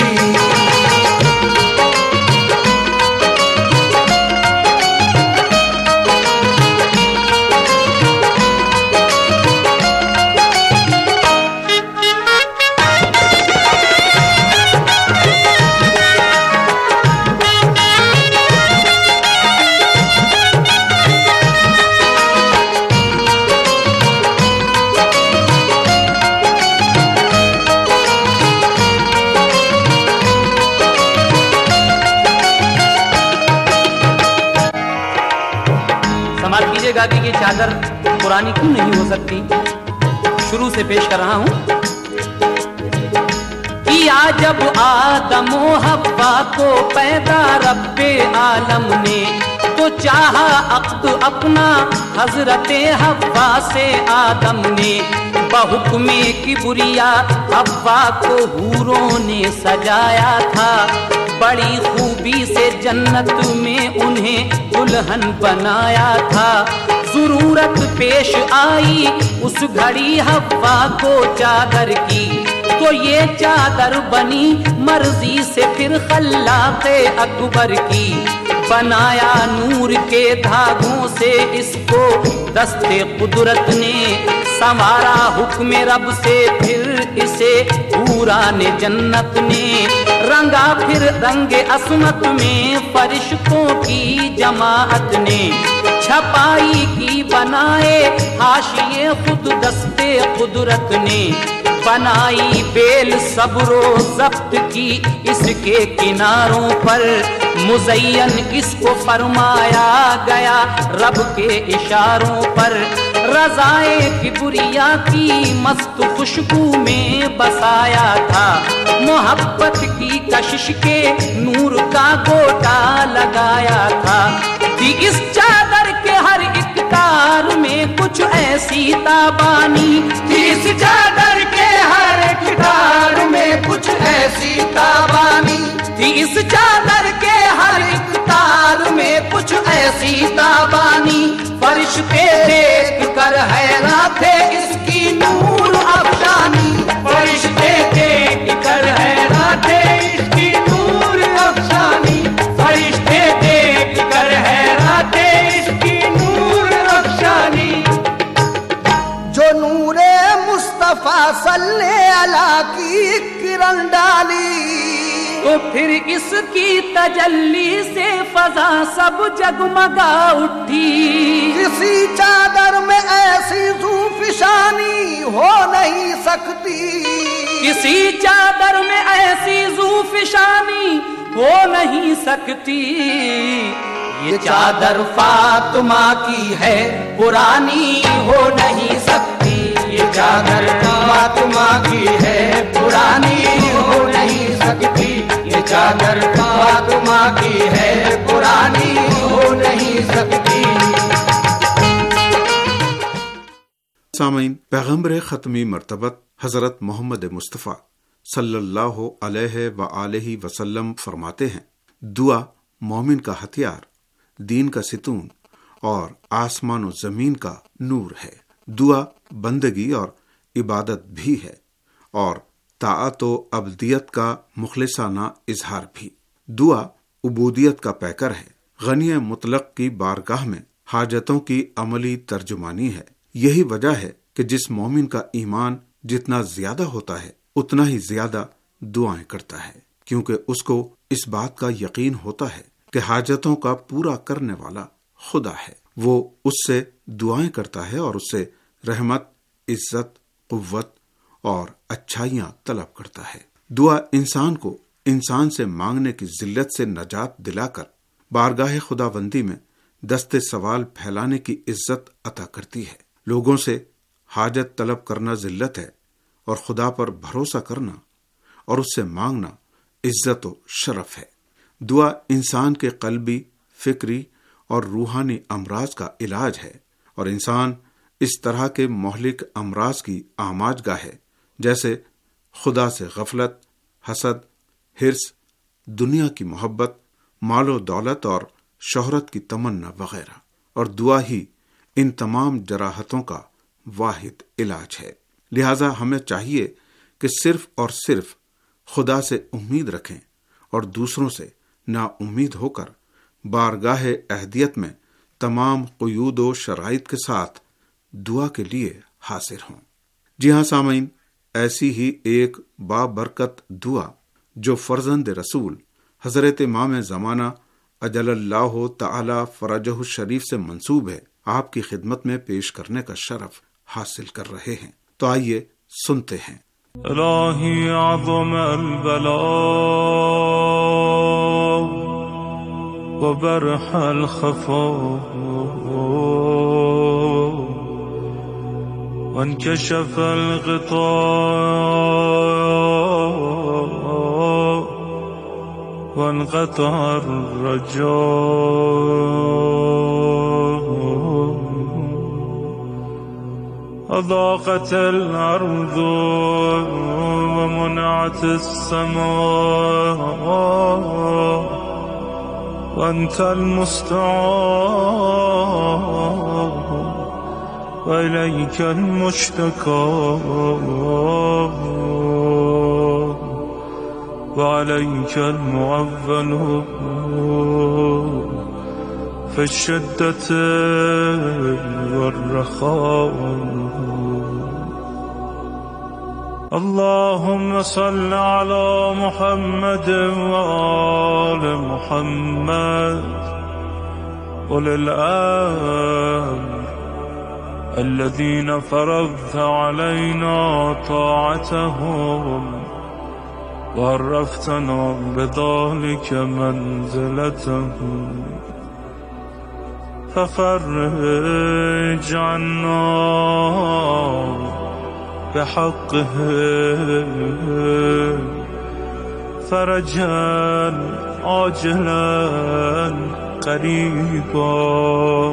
کی چادر پرانی کیوں نہیں ہو سکتی؟ شروع سے پیش کر رہا ہوں۔ کیا جب آدم و حوا کو پیدا رب عالم نے، تو چاہا عقد اپنا حضرت حوا سے آدم نے۔ بحکم کبریا حوا کو حوروں نے سجایا تھا، بڑی خوبی سے جنت میں انہیں دلہن بنایا تھا۔ ضرورت پیش آئی اس گھڑی حوا کو چادر کی، تو یہ چادر بنی مرضی سے پھر خلاق اکبر کی۔ بنایا نور کے دھاگوں سے اس کو دستے قدرت نے، سنوارا حکم رب سے پھر اسے حوران جنت نے، رنگا پھر رنگ عصمت میں فرشتوں کی جماعت نے، چھپائی کی بنائے حاشیے خود دستے قدرت نے، بنائی بیل صبر و ضبط کی اس کے کناروں پر، مزین اس کو فرمایا گیا رب کے اشاروں پر، رضائے کبریا کی مست خوشبو میں بسایا تھا، محبت کی کشش کے نور کا گوٹا لگایا تھا، تھی اس چادر کے ہر ایک تار میں کچھ ایسی تابانی، تھی اس چادر کے ہر ایک تار میں کچھ ایسی تابانی، تھی اس چادر کے ہر ایک تار میں کچھ ایسی تابانی، فرشتے دیکھ کر حیران تھے اس کی نور افشانی، فرشتے دیکھ کر حیران تھے اس کی نور افشانی، فرشتے دیکھ کر حیران تھے اس کی نور افشانی، جو نور مصطفیٰ صلی اللہ کی کرن ڈالی، تو پھر اس کی تجلی سے فضا سب جگمگا اٹھی، کسی چادر میں ایسی ذوفشانی ہو نہیں سکتی، کسی چادر میں ایسی ذوفشانی ہو نہیں سکتی، یہ چادر فاطمہ کی ہے پرانی ہو نہیں سکتی، یہ چادر فاطمہ کی ہے پرانی ہو نہیں سکتی، یہ چادر فاطمہ کی ہے پرانی ہو نہیں سکتی۔ سامعین، پیغمبر ختمی مرتبت حضرت محمد مصطفیٰ صلی اللہ علیہ وآلہ وسلم فرماتے ہیں، دعا مومن کا ہتھیار، دین کا ستون اور آسمان و زمین کا نور ہے۔ دعا بندگی اور عبادت بھی ہے اور طاعت و عبدیت کا مخلصانہ اظہار بھی۔ دعا عبودیت کا پیکر ہے، غنی مطلق کی بارگاہ میں حاجتوں کی عملی ترجمانی ہے۔ یہی وجہ ہے کہ جس مومن کا ایمان جتنا زیادہ ہوتا ہے اتنا ہی زیادہ دعائیں کرتا ہے، کیونکہ اس کو اس بات کا یقین ہوتا ہے کہ حاجتوں کا پورا کرنے والا خدا ہے۔ وہ اس سے دعائیں کرتا ہے اور اس سے رحمت، عزت، قوت اور اچھائیاں طلب کرتا ہے۔ دعا انسان کو انسان سے مانگنے کی ذلت سے نجات دلا کر بارگاہ خداوندی میں دست سوال پھیلانے کی عزت عطا کرتی ہے۔ لوگوں سے حاجت طلب کرنا ذلت ہے اور خدا پر بھروسہ کرنا اور اس سے مانگنا عزت و شرف ہے۔ دعا انسان کے قلبی، فکری اور روحانی امراض کا علاج ہے اور انسان اس طرح کے مہلک امراض کی آماج گاہ ہے جیسے خدا سے غفلت، حسد، حرص، دنیا کی محبت، مال و دولت اور شہرت کی تمنا وغیرہ، اور دعا ہی ان تمام جراحتوں کا واحد علاج ہے۔ لہذا ہمیں چاہیے کہ صرف اور صرف خدا سے امید رکھیں اور دوسروں سے نا امید ہو کر بارگاہ اہدیت میں تمام قیود و شرائط کے ساتھ دعا کے لیے حاضر ہوں۔ جی ہاں سامعین، ایسی ہی ایک بابرکت دعا جو فرزند رسول حضرت امام زمانہ اجل اللہ تعالی فرجہ الشریف سے منسوب ہے، آپ کی خدمت میں پیش کرنے کا شرف حاصل کر رہے ہیں۔ تو آئیے سنتے ہیں۔ الہی عظم البلاء وبرح الخفاء وانكشف الغطاء وانقطع الرجاء أضاقت الأرض ومنعت السماء وأنت المستعان وإليك المشتكى وعليك المعول في الشدة والرخاء. اللهم صل على محمد وآل محمد أولي الأمر الذين فرضت علينا طاعتهم وعرفتنا بذلك منزلتهم، ففرج عنا بحقه فرجا عاجلا قريبا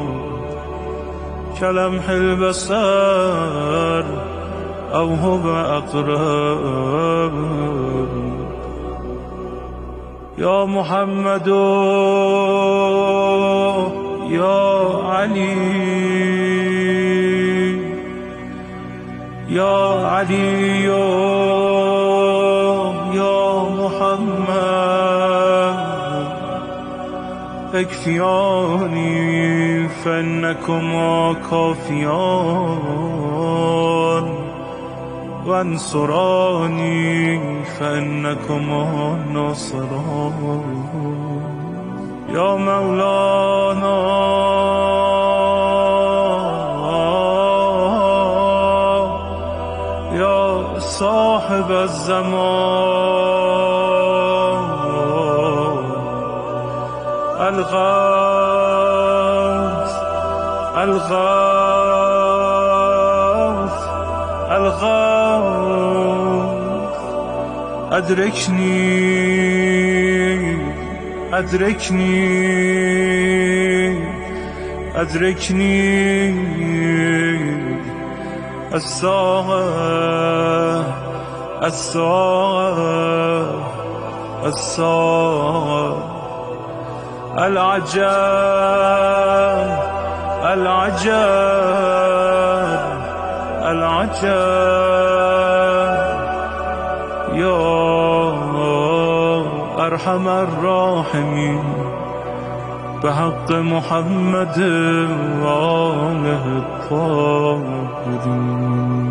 كلمح البصر أو هو أقرب. يا محمد يا علي يا علي يا محمد اكفياني فإنكما كافيان وانصراني فإنكما ناصران. يا مولانا يا صاحب الزمان الغوث الغوث الغوث أدركني أدركني أدركني الساعة الساعة الساعة. العجب العجب العجب يا أرحم الراحمين بحق محمد وآله الطاهرين.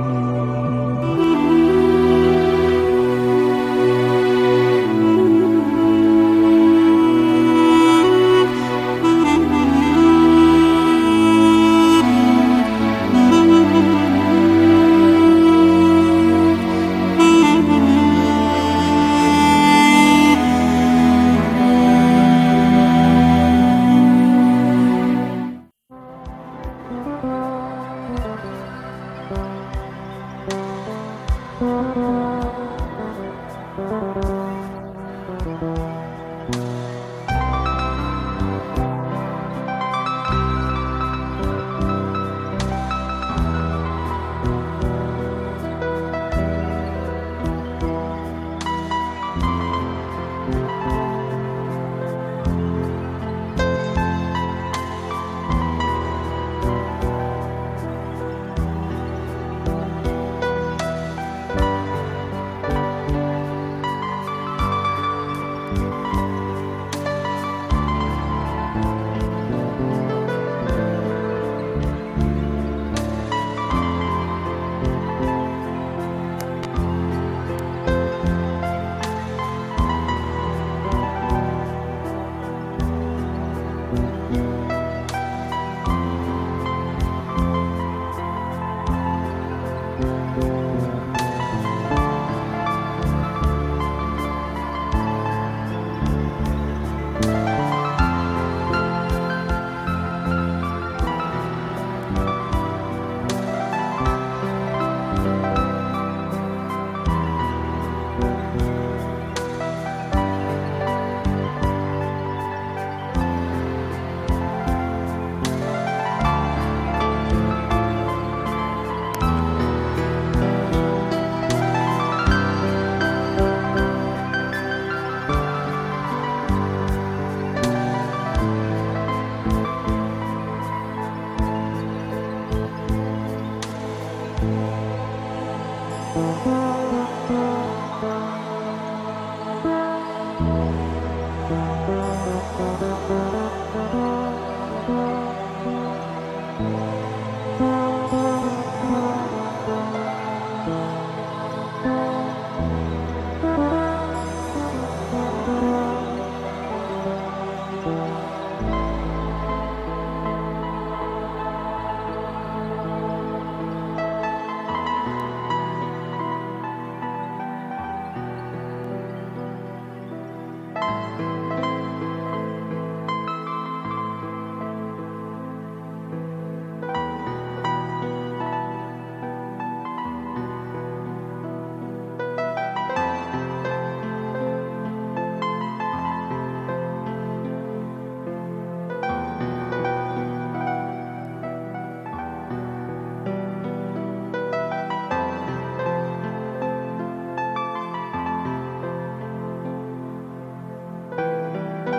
Thank you.